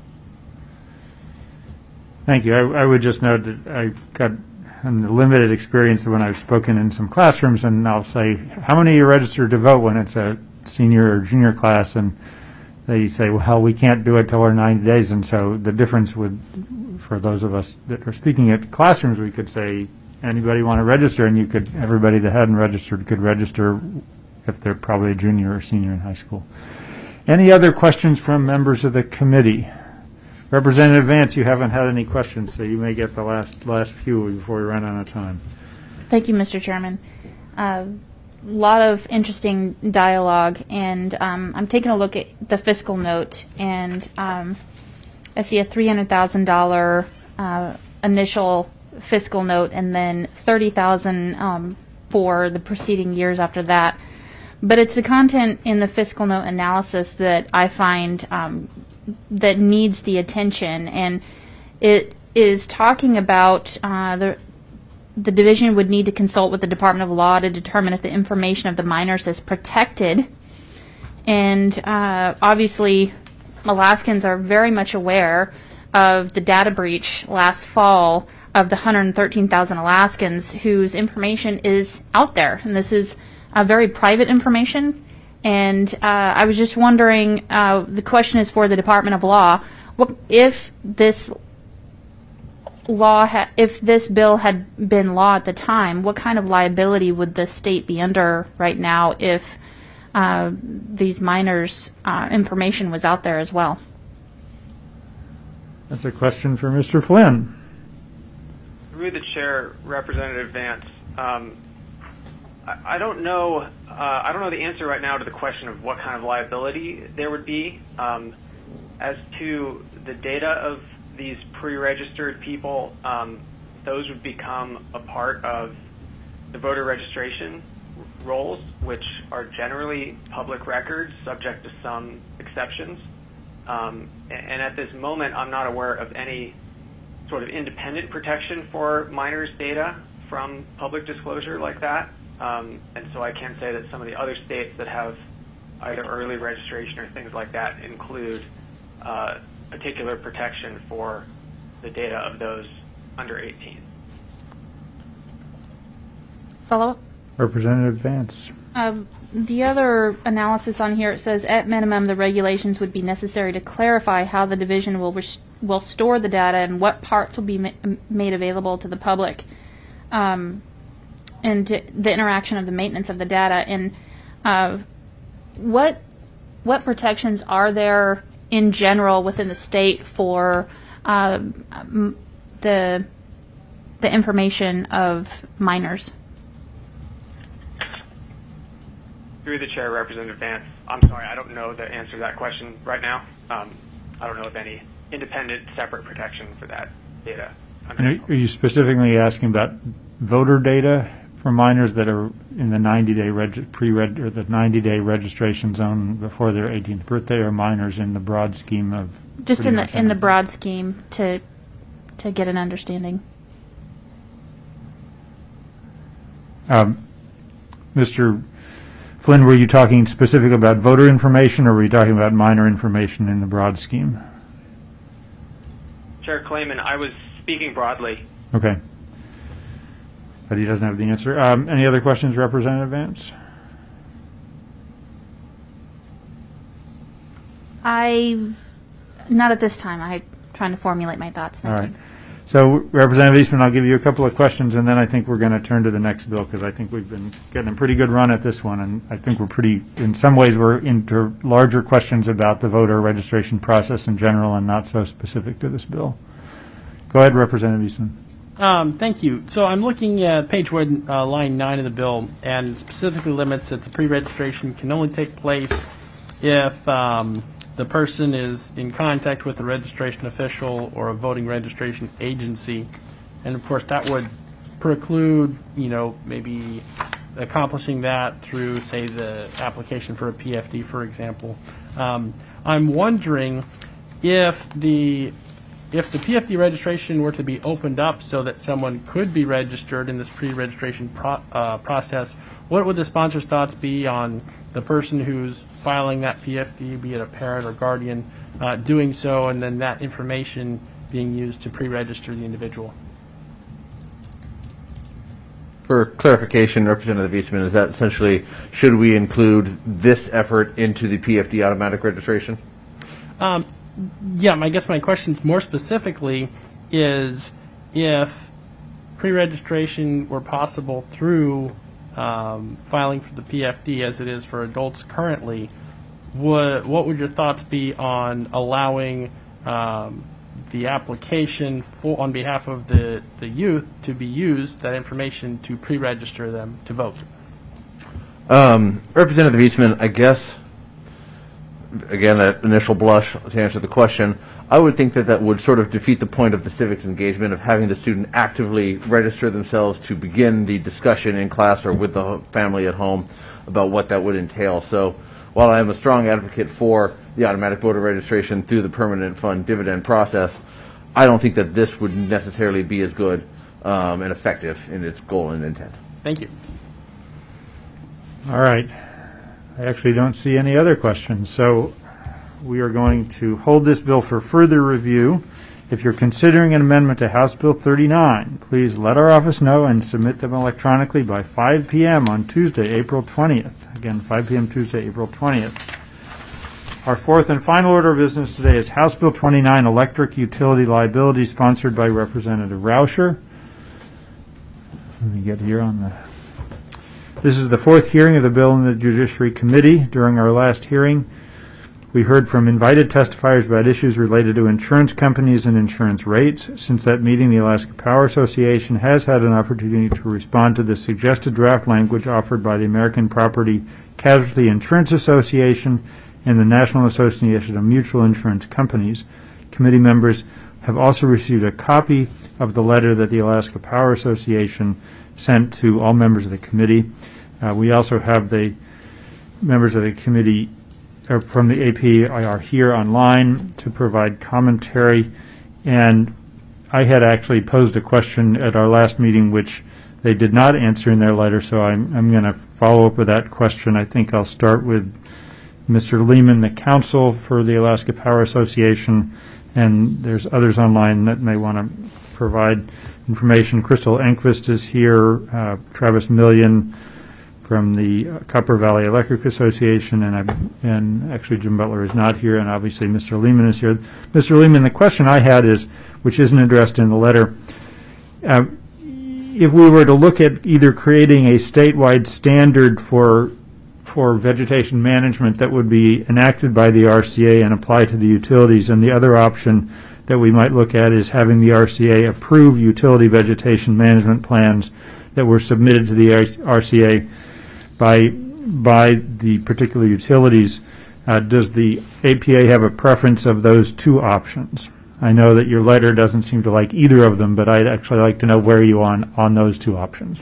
Thank you. I, I would just note that I got a limited experience when I've spoken in some classrooms, and I'll say, how many are registered to vote when it's a senior or junior class? And they say, well, we can't do it till we're ninety days. And so the difference would, for those of us that are speaking at classrooms, we could say, anybody want to register? And you could, everybody that hadn't registered could register if they're probably a junior or senior in high school. Any other questions from members of the committee? Representative Vance, you haven't had any questions, so you may get the last last few before we run out of time. Thank you, Mister Chairman. A uh, lot of interesting dialogue, and um, I'm taking a look at the fiscal note, and um, I see a three hundred thousand dollars uh, initial fiscal note, and then thirty thousand dollars um, for the preceding years after that. But it's the content in the fiscal note analysis that I find um, that needs the attention, and it is talking about uh, the the division would need to consult with the Department of Law to determine if the information of the minors is protected. And uh, obviously, Alaskans are very much aware of the data breach last fall of the one hundred thirteen thousand Alaskans whose information is out there, and this is uh, very private information. And uh, I was just wondering, uh, the question is for the Department of Law, what, if this law, ha- if this bill had been law at the time, what kind of liability would the state be under right now if uh, these minors' uh, information was out there as well? That's a question for Mister Flynn. Through the chair, Representative Vance, um, I, I don't know. Uh, I don't know the answer right now to the question of what kind of liability there would be. Um, as to the data of these pre-registered people, um, those would become a part of the voter registration rolls, which are generally public records, subject to some exceptions. Um, and, and at this moment, I'm not aware of any sort of independent protection for minors' data from public disclosure like that. Um, and so I can say that some of the other states that have either early registration or things like that include uh, particular protection for the data of those under eighteen. Follow-up? Representative Vance. Um, the other analysis on here, it says, at minimum, the regulations would be necessary to clarify how the division will res- will store the data and what parts will be ma- made available to the public, um, and the interaction of the maintenance of the data. And uh, what what protections are there in general within the state for uh, the the information of minors? Through the chair, Representative Vance, I'm sorry, I don't know the answer to that question right now. Um, I don't know of any independent, separate protection for that data. And are you specifically asking about voter data for minors that are in the ninety-day reg- pre-reg or the ninety-day registration zone before their eighteenth birthday, or minors in the broad scheme of? Just in the in the broad scheme to to get an understanding. Um, Mister Flynn, were you talking specifically about voter information, or were you talking about minor information in the broad scheme? Chair Klayman, I was speaking broadly. Okay. But he doesn't have the answer. Um, any other questions, Representative Vance? I, not at this time. I'm trying to formulate my thoughts. Thank All right. you. So, Representative Eastman, I'll give you a couple of questions, and then I think we're going to turn to the next bill, because I think we've been getting a pretty good run at this one, and I think we're pretty, in some ways, we're into larger questions about the voter registration process in general and not so specific to this bill. Go ahead, Representative Eastman. Um, thank you. So I'm looking at page one, uh, line nine of the bill, and it specifically limits that the pre-registration can only take place if um, the person is in contact with a registration official or a voting registration agency. And of course that would preclude, you know, maybe accomplishing that through, say, the application for a P F D, for example. Um, I'm wondering if the if the P F D registration were to be opened up so that someone could be registered in this pre-registration pro uh, process, what would the sponsor's thoughts be on the person who's filing that P F D, be it a parent or guardian, uh, doing so, and then that information being used to pre-register the individual? For clarification, Representative Eastman, is that essentially, should we include this effort into the P F D automatic registration? Um, yeah, I guess my question more specifically is if pre-registration were possible through um, filing for the P F D as it is for adults currently, what, what would your thoughts be on allowing um, the application for, on behalf of the, the youth to be used, that information to pre-register them to vote? Um, Representative Eastman, I guess, again, that initial blush to answer the question, I would think that that would sort of defeat the point of the civics engagement of having the student actively register themselves to begin the discussion in class or with the family at home about what that would entail. So while I am a strong advocate for the automatic voter registration through the permanent fund dividend process, I don't think that this would necessarily be as good um, and effective in its goal and intent. Thank you. All right. I actually don't see any other questions, so we are going to hold this bill for further review. If you're considering an amendment to House Bill thirty-nine, please let our office know and submit them electronically by five p m on Tuesday, April twentieth. Again, five p m Tuesday, April twentieth. Our fourth and final order of business today is House Bill twenty-nine, Electric Utility Liability, sponsored by Representative Rauscher. Let me get here on the... This is the fourth hearing of the bill in the Judiciary Committee. During our last hearing, we heard from invited testifiers about issues related to insurance companies and insurance rates. Since that meeting, the Alaska Power Association has had an opportunity to respond to the suggested draft language offered by the American Property Casualty Insurance Association and the National Association of Mutual Insurance Companies. Committee members have also received a copy of the letter that the Alaska Power Association sent to all members of the committee. Uh, we also have the members of the committee uh, from the A P are here online to provide commentary, and I had actually posed a question at our last meeting which they did not answer in their letter, so I'm, I'm going to follow up with that question. I think I'll start with Mister Lehman, the counsel for the Alaska Power Association, and there's others online that may want to provide information. Crystal Enquist is here, uh, Travis Million from the Copper Valley Electric Association, and I, and actually Jim Butler is not here, and obviously Mister Lehman is here. Mister Lehman, the question I had is, which isn't addressed in the letter, uh, if we were to look at either creating a statewide standard for for vegetation management that would be enacted by the R C A and apply to the utilities, and the other option that we might look at is having the R C A approve utility vegetation management plans that were submitted to the R C A by by the particular utilities. Uh, does the A P A have a preference of those two options? I know that your letter doesn't seem to like either of them, but I'd actually like to know where you are on, on those two options.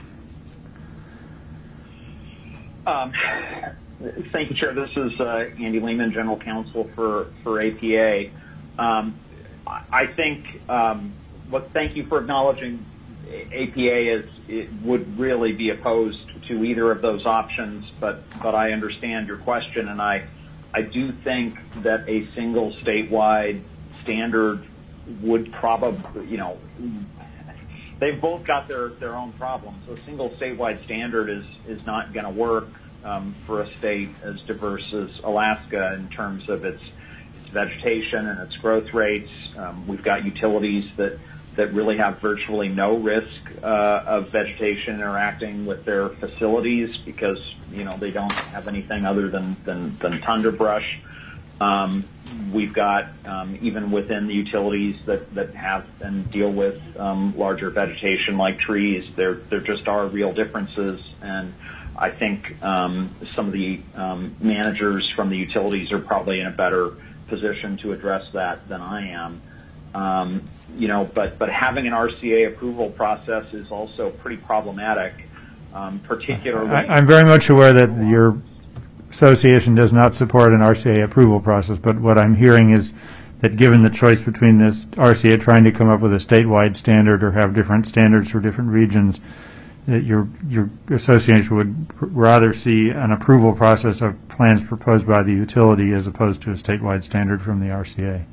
Um, thank you, Chair. This is uh, Andy Lehman, General Counsel for, for A P A. Um, I think, um, well, thank you for acknowledging A P A is, it would really be opposed to either of those options, but, but I understand your question, and I, I do think that a single statewide standard would probably, you know, they've both got their, their own problems. So a single statewide standard is, is not going to work um, for a state as diverse as Alaska in terms of its its vegetation and its growth rates. Um, we've got utilities that, that really have virtually no risk uh, of vegetation interacting with their facilities because, you know, they don't have anything other than, than, than tundra brush. Um, we've got, um, even within the utilities that, that have and deal with um, larger vegetation like trees, there, there just are real differences. And I think um, some of the um, managers from the utilities are probably in a better position to address that than I am. Um, you know, but, but having an R C A approval process is also pretty problematic, um, particularly... I, I'm very much aware that your association does not support an R C A approval process, but what I'm hearing is that given the choice between this R C A trying to come up with a statewide standard or have different standards for different regions, that your your association would rather see an approval process of plans proposed by the utility as opposed to a statewide standard from the R C A.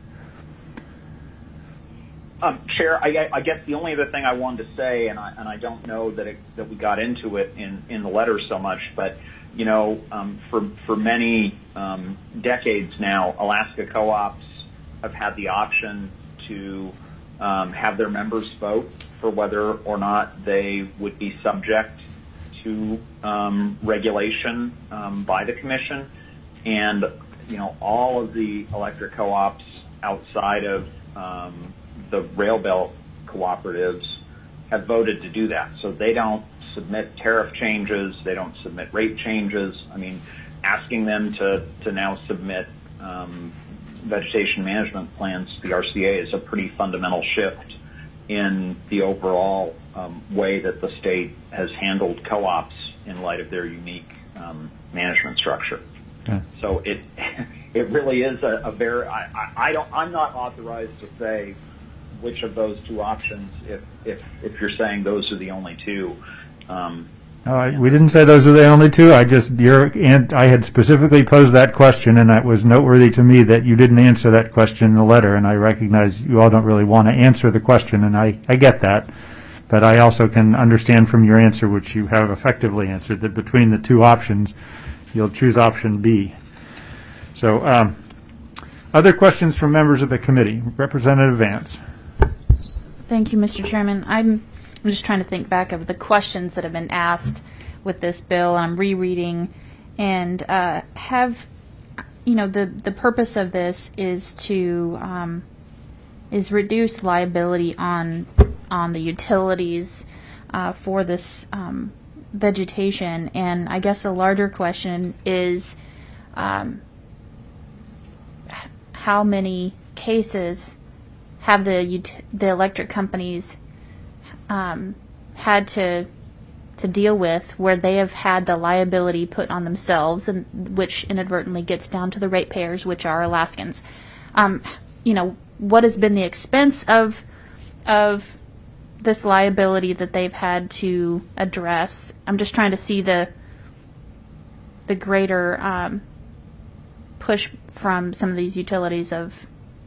Um, Chair, I, I guess the only other thing I wanted to say, and I, and I don't know that it, that we got into it in, in the letter so much, but you know, um, for for many um, decades now, Alaska co-ops have had the option to um, have their members vote for whether or not they would be subject to um, regulation um, by the commission, and you know, all of the electric co-ops outside of um, the rail belt cooperatives have voted to do that. So they don't submit tariff changes, they don't submit rate changes. I mean, asking them to, to now submit um, vegetation management plans to the R C A is a pretty fundamental shift in the overall um, way that the state has handled co-ops in light of their unique um, management structure. Okay. So it it really is a, a very I, I, I don't I'm not authorized to say which of those two options if if if you're saying those are the only two. Um, No, I, we didn't say those are the only two. I just, your, and I had specifically posed that question, and it was noteworthy to me that you didn't answer that question in the letter, and I recognize you all don't really want to answer the question, and I, I get that. But I also can understand from your answer, which you have effectively answered, that between the two options, you'll choose option B. So, um, other questions from members of the committee? Representative Vance. Thank you, Mister Chairman. I'm I'm just trying to think back of the questions that have been asked with this bill. I'm rereading, and uh, have, you know, the the purpose of this is to um, is reduce liability on on the utilities uh, for this um, vegetation. And I guess a larger question is, um, how many cases have the ut- the electric companies Um, had to to deal with where they have had the liability put on themselves, and which inadvertently gets down to the ratepayers, which are Alaskans. Um, you know, what has been the expense of of this liability that they've had to address? I'm just trying to see the the greater um, push from some of these utilities of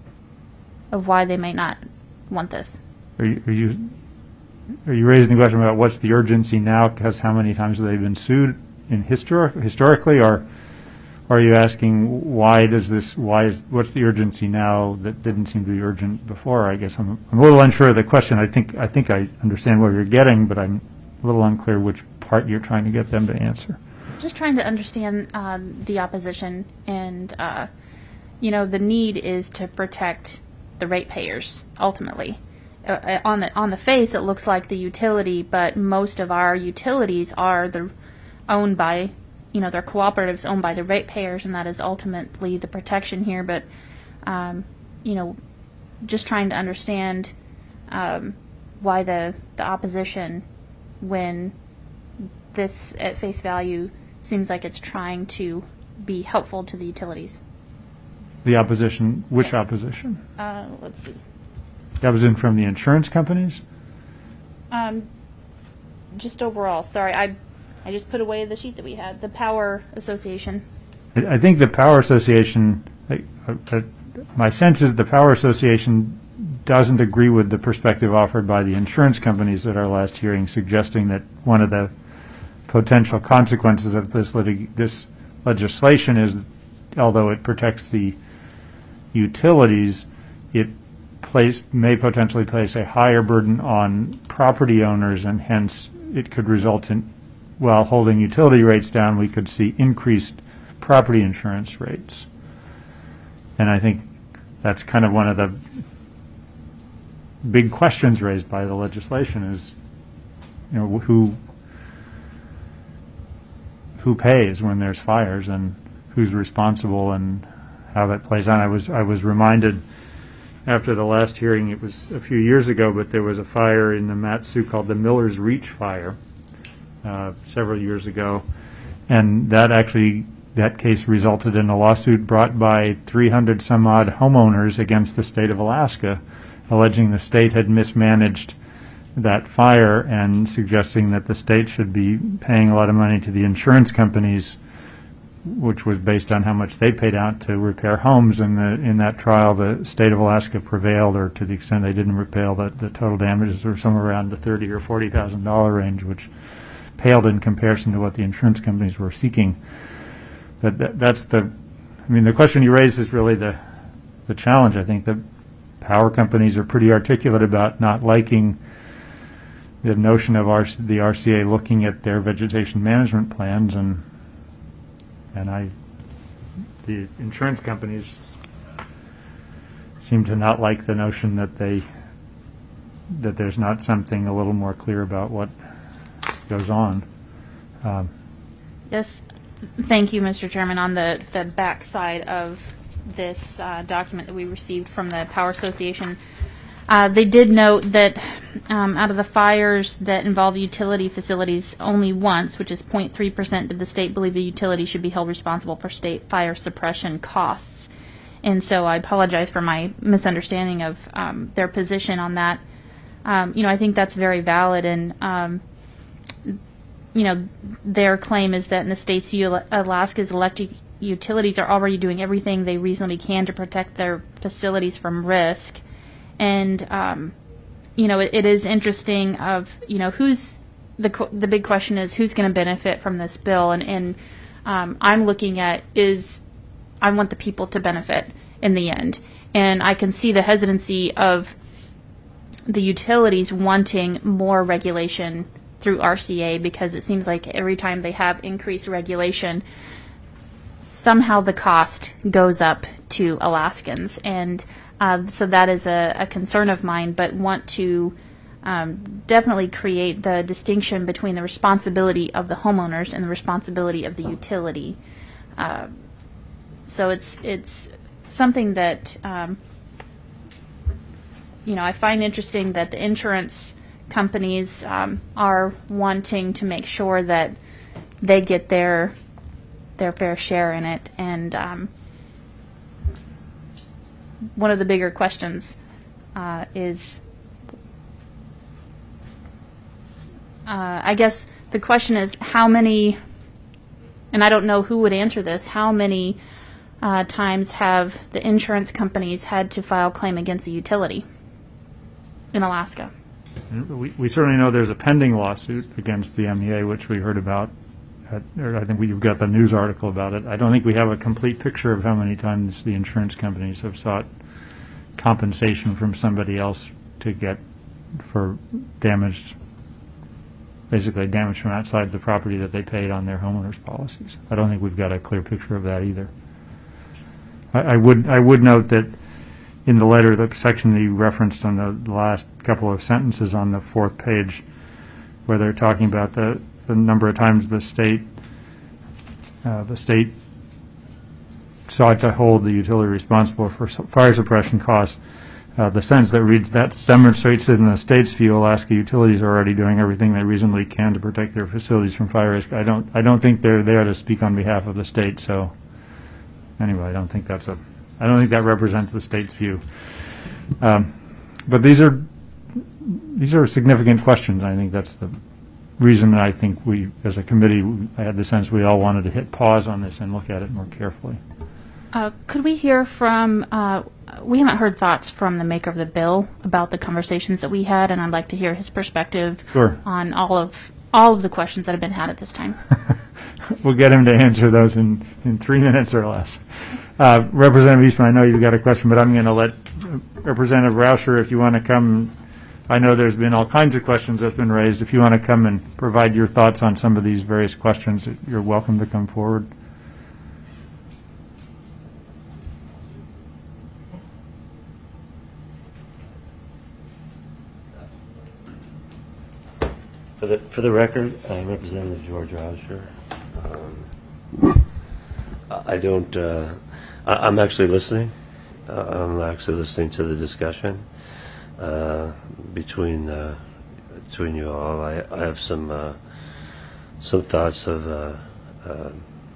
of why they may not want this. Are you, are you Are you raising the question about what's the urgency now, because how many times have they been sued in historic, historically, or are you asking why does this, why is, what's the urgency now that didn't seem to be urgent before? I guess I'm, I'm a little unsure of the question. I think, I think I understand what you're getting, but I'm a little unclear which part you're trying to get them to answer. Just trying to understand um, the opposition, and, uh, you know, the need is to protect the ratepayers, ultimately. Uh, on the on the face, it looks like the utility, but most of our utilities are the owned by, you know, they're cooperatives owned by the ratepayers, and that is ultimately the protection here. But, um, you know, just trying to understand um, why the the opposition, when this at face value seems like it's trying to be helpful to the utilities. The opposition, which yeah. opposition? Uh, let's see. That was in from the insurance companies? Um, just overall. Sorry, I I just put away the sheet that we had. The Power Association. I, I think the Power Association, I, I, my sense is the Power Association doesn't agree with the perspective offered by the insurance companies at our last hearing, suggesting that one of the potential consequences of this litig- this legislation is, although it protects the utilities, it place, may potentially place a higher burden on property owners, and hence it could result in, while holding utility rates down, we could see increased property insurance rates. And I think that's kind of one of the big questions raised by the legislation is, you know, who who pays when there's fires and who's responsible and how that plays on. I was I was reminded after the last hearing, it was a few years ago, but there was a fire in the Mat-Su called the Miller's Reach Fire uh, several years ago, and that actually that case resulted in a lawsuit brought by three hundred some odd homeowners against the state of Alaska, alleging the state had mismanaged that fire and suggesting that the state should be paying a lot of money to the insurance companies, which was based on how much they paid out to repair homes. And the, in that trial, the state of Alaska prevailed, or to the extent they didn't repair, that the total damages were somewhere around the thirty or forty thousand dollar range, which paled in comparison to what the insurance companies were seeking. But that, that's the, I mean, the question you raised is really the the challenge. I think the power companies are pretty articulate about not liking the notion of our, the R C A looking at their vegetation management plans, and and I, the insurance companies seem to not like the notion that they that there's not something a little more clear about what goes on. Um, Yes, thank you, Mister Chairman. On the, the back side of this uh, document that we received from the Power Association, uh, they did note that um, out of the fires that involve utility facilities, only once, which is zero point three percent, did the state believe the utility should be held responsible for state fire suppression costs. And so I apologize for my misunderstanding of um, their position on that. Um, you know, I think that's very valid, and um, you know, their claim is that in the states, Alaska's electric utilities are already doing everything they reasonably can to protect their facilities from risk. And, um, you know, it, it is interesting of, you know, who's, the the big question is who's going to benefit from this bill. And, and um, I'm looking at is, I want the people to benefit in the end. And I can see the hesitancy of the utilities wanting more regulation through R C A, because it seems like every time they have increased regulation, somehow the cost goes up to Alaskans. And uh, so that is a, a concern of mine, but want to um, definitely create the distinction between the responsibility of the homeowners and the responsibility of the utility. Uh, so it's it's something that um, you know, I find interesting that the insurance companies um, are wanting to make sure that they get their their fair share in it. And um, one of the bigger questions uh, is, uh, I guess the question is how many, and I don't know who would answer this, how many uh, times have the insurance companies had to file claim against a utility in Alaska? We, we certainly know there's a pending lawsuit against the M E A, which we heard about. At, or I think we've got the news article about it. I don't think we have a complete picture of how many times the insurance companies have sought compensation from somebody else to get for damage, basically damage from outside the property that they paid on their homeowners' policies. I don't think we've got a clear picture of that either. I, I would I would note that in the letter, the section that you referenced on the last couple of sentences on the fourth page, where they're talking about the, the number of times the state uh, the state sought to hold the utility responsible for fire suppression costs, uh, the sentence that reads, that demonstrates that in the state's view, Alaska utilities are already doing everything they reasonably can to protect their facilities from fire risk. I don't I don't think they're there to speak on behalf of the state. So anyway, I don't think that's a I don't think that represents the state's view. Um, but these are these are significant questions. I think that's the reason that I think we, as a committee, I had the sense we all wanted to hit pause on this and look at it more carefully. Uh, could we hear from, uh, we haven't heard thoughts from the maker of the bill about the conversations that we had, and I'd like to hear his perspective Sure. on all of all of the questions that have been had at this time. we'll get him to answer those in, in three minutes or less. Uh, Representative Eastman, I know you've got a question, but I'm going to let Representative Rauscher, if you want to come. I know there's been all kinds of questions that have been raised. If you want to come and provide your thoughts on some of these various questions, you're welcome to come forward. For the, for the record, I'm Representative George Rauscher. Um, I don't, uh, I, I'm actually listening. Uh, I'm actually listening to the discussion uh, between uh, between you all. I, I have some uh, some thoughts of, uh, uh,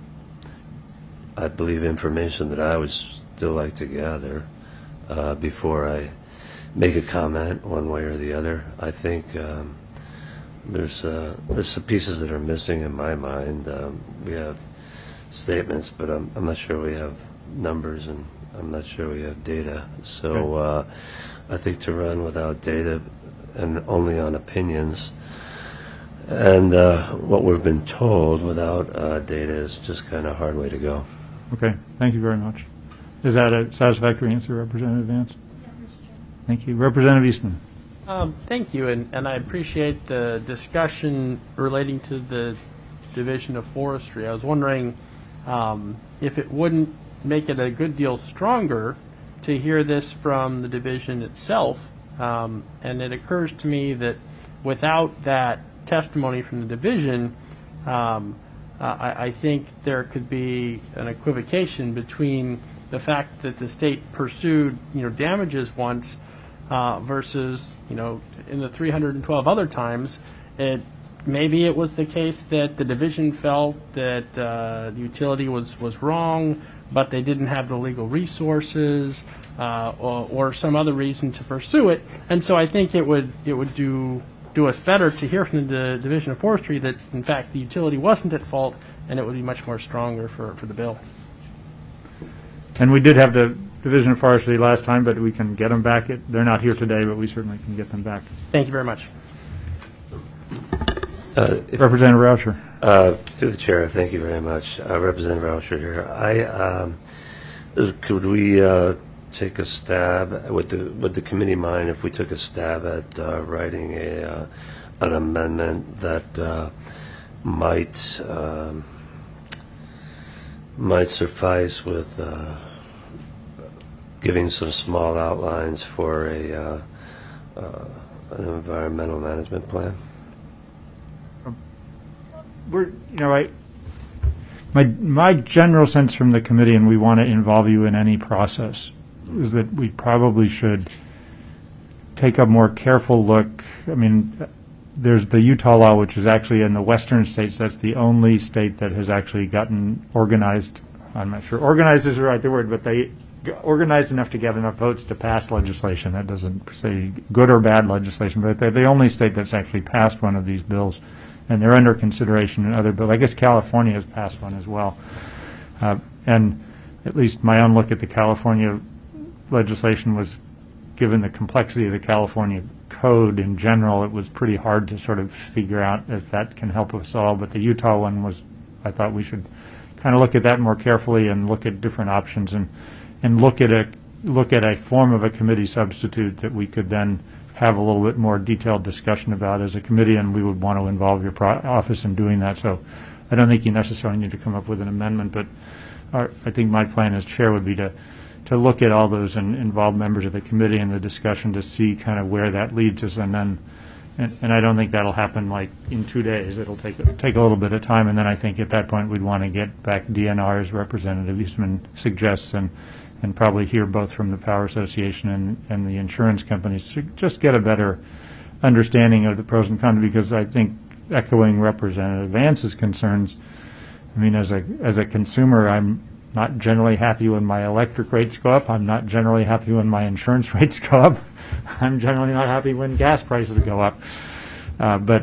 I believe, information that I would still like to gather uh, before I make a comment one way or the other. I think um, there's uh, there's some pieces that are missing in my mind. Um, we have statements, but I'm, I'm not sure we have numbers, and I'm not sure we have data. So uh, I think to run without data and only on opinions and uh, what we've been told without uh, data is just kind of a hard way to go. Okay, thank you very much. Is that a satisfactory answer, Representative Vance? Yes, Mister Chair. Thank you. Representative Eastman. Um, thank you, and, and I appreciate the discussion relating to the Division of Forestry. I was wondering um, if it wouldn't make it a good deal stronger to hear this from the division itself, um, and it occurs to me that without that testimony from the division, um, uh, I, I think there could be an equivocation between the fact that the state pursued, you know, damages once uh, versus, you know, in the three hundred twelve other times, it maybe it was the case that the division felt that uh, the utility was, was wrong, but they didn't have the legal resources uh, or, or some other reason to pursue it. And so I think it would it would do do us better to hear from the Division of Forestry that, in fact, the utility wasn't at fault, and it would be much more stronger for, for the bill. And we did have the Division of Forestry last time, but we can get them back. They're not here today, but we certainly can get them back. Thank you very much. Uh, if, Representative Rauscher. Uh, through the chair, thank you very much. Uh, Representative Rauscher here. I, um, could we uh, take a stab, would the, would the committee mind if we took a stab at uh, writing a uh, an amendment that uh, might um, might suffice with uh, giving some small outlines for a uh, uh, an environmental management plan? We're, you know, I, my my general sense from the committee, and we want to involve you in any process, is that we probably should take a more careful look. I mean, there's the Utah law, which is actually in the western states. That's the only state that has actually gotten organized. I'm not sure organized is the right word, but they organized enough to get enough votes to pass legislation. That doesn't say good or bad legislation, but they're the only state that's actually passed one of these bills. And they're under consideration in other bills. I guess California has passed one as well. Uh, and at least my own look at the California legislation was, given the complexity of the California code in general, it was pretty hard to sort of figure out if that can help us all. But the Utah one was, I thought we should kind of look at that more carefully and look at different options and and look at a look at a form of a committee substitute that we could then have a little bit more detailed discussion about as a committee, and we would want to involve your pro office in doing that. So I don't think you necessarily need to come up with an amendment, but our, I think my plan as chair would be to to look at all those and involve members of the committee in the discussion to see kind of where that leads us, and then and, and I don't think that'll happen like in two days. It'll take take a little bit of time, and then I think at that point we'd want to get back D N R as Representative Eastman suggests, and and probably hear both from the Power Association and, and the insurance companies to just get a better understanding of the pros and cons, because I think, echoing Representative Vance's concerns, I mean, as a as a consumer, I'm not generally happy when my electric rates go up. I'm not generally happy when my insurance rates go up. I'm generally not happy when gas prices go up. Uh, but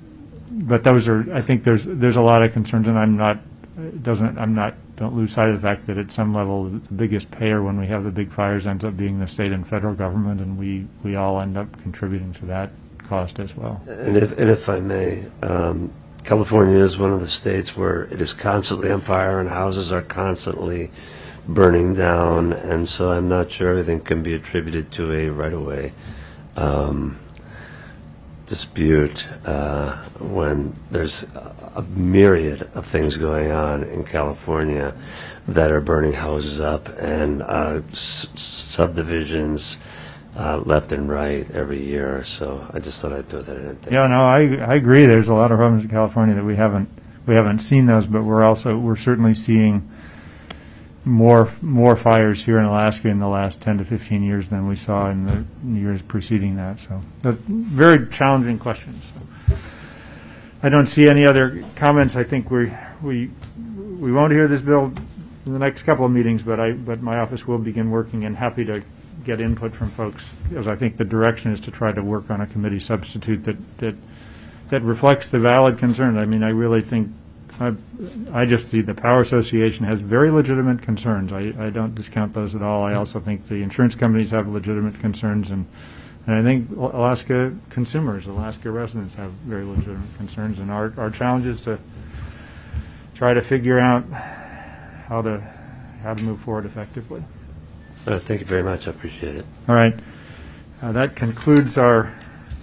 but those are, I think there's there's a lot of concerns, and I'm not doesn't I'm not don't lose sight of the fact that at some level the biggest payer when we have the big fires ends up being the state and federal government, and we we all end up contributing to that cost as well. And if and if I may, um, California is one of the states where it is constantly on fire and houses are constantly burning down, and so I'm not sure everything can be attributed to a right-of-way um, dispute uh, when there's a myriad of things going on in California that are burning houses up and uh, s- subdivisions uh, left and right every year. So I just thought I'd throw that in. Yeah, no, I I agree. There's a lot of problems in California that we haven't we haven't seen those, but we're also we're certainly seeing more more fires here in Alaska in the last ten to fifteen years than we saw in the years preceding that. So, but very challenging questions. So, I don't see any other comments. I think we we we won't hear this bill in the next couple of meetings, but I but my office will begin working, and happy to get input from folks, because I think the direction is to try to work on a committee substitute that that that reflects the valid concerns. I mean, I really think I, I just see the Power Association has very legitimate concerns. I, I don't discount those at all. I also think the insurance companies have legitimate concerns, and, and I think Alaska consumers, Alaska residents have very legitimate concerns, and our, our challenge is to try to figure out how to how to move forward effectively. Uh, thank you very much. I appreciate it. All right. Uh, that concludes our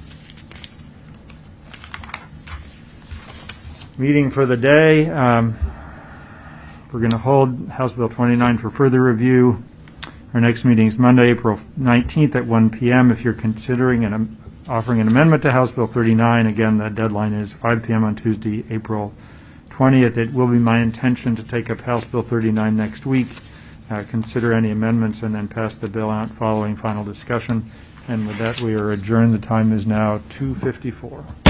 meeting for the day. Um, we're going to hold House Bill twenty-nine for further review. Our next meeting is Monday, April nineteenth at one p.m. If you're considering and um, offering an amendment to House Bill thirty-nine, again, the deadline is five p.m. on Tuesday, April twentieth. It will be my intention to take up House Bill thirty-nine next week, uh, consider any amendments, and then pass the bill out following final discussion. And with that, we are adjourned. The time is now two fifty-four.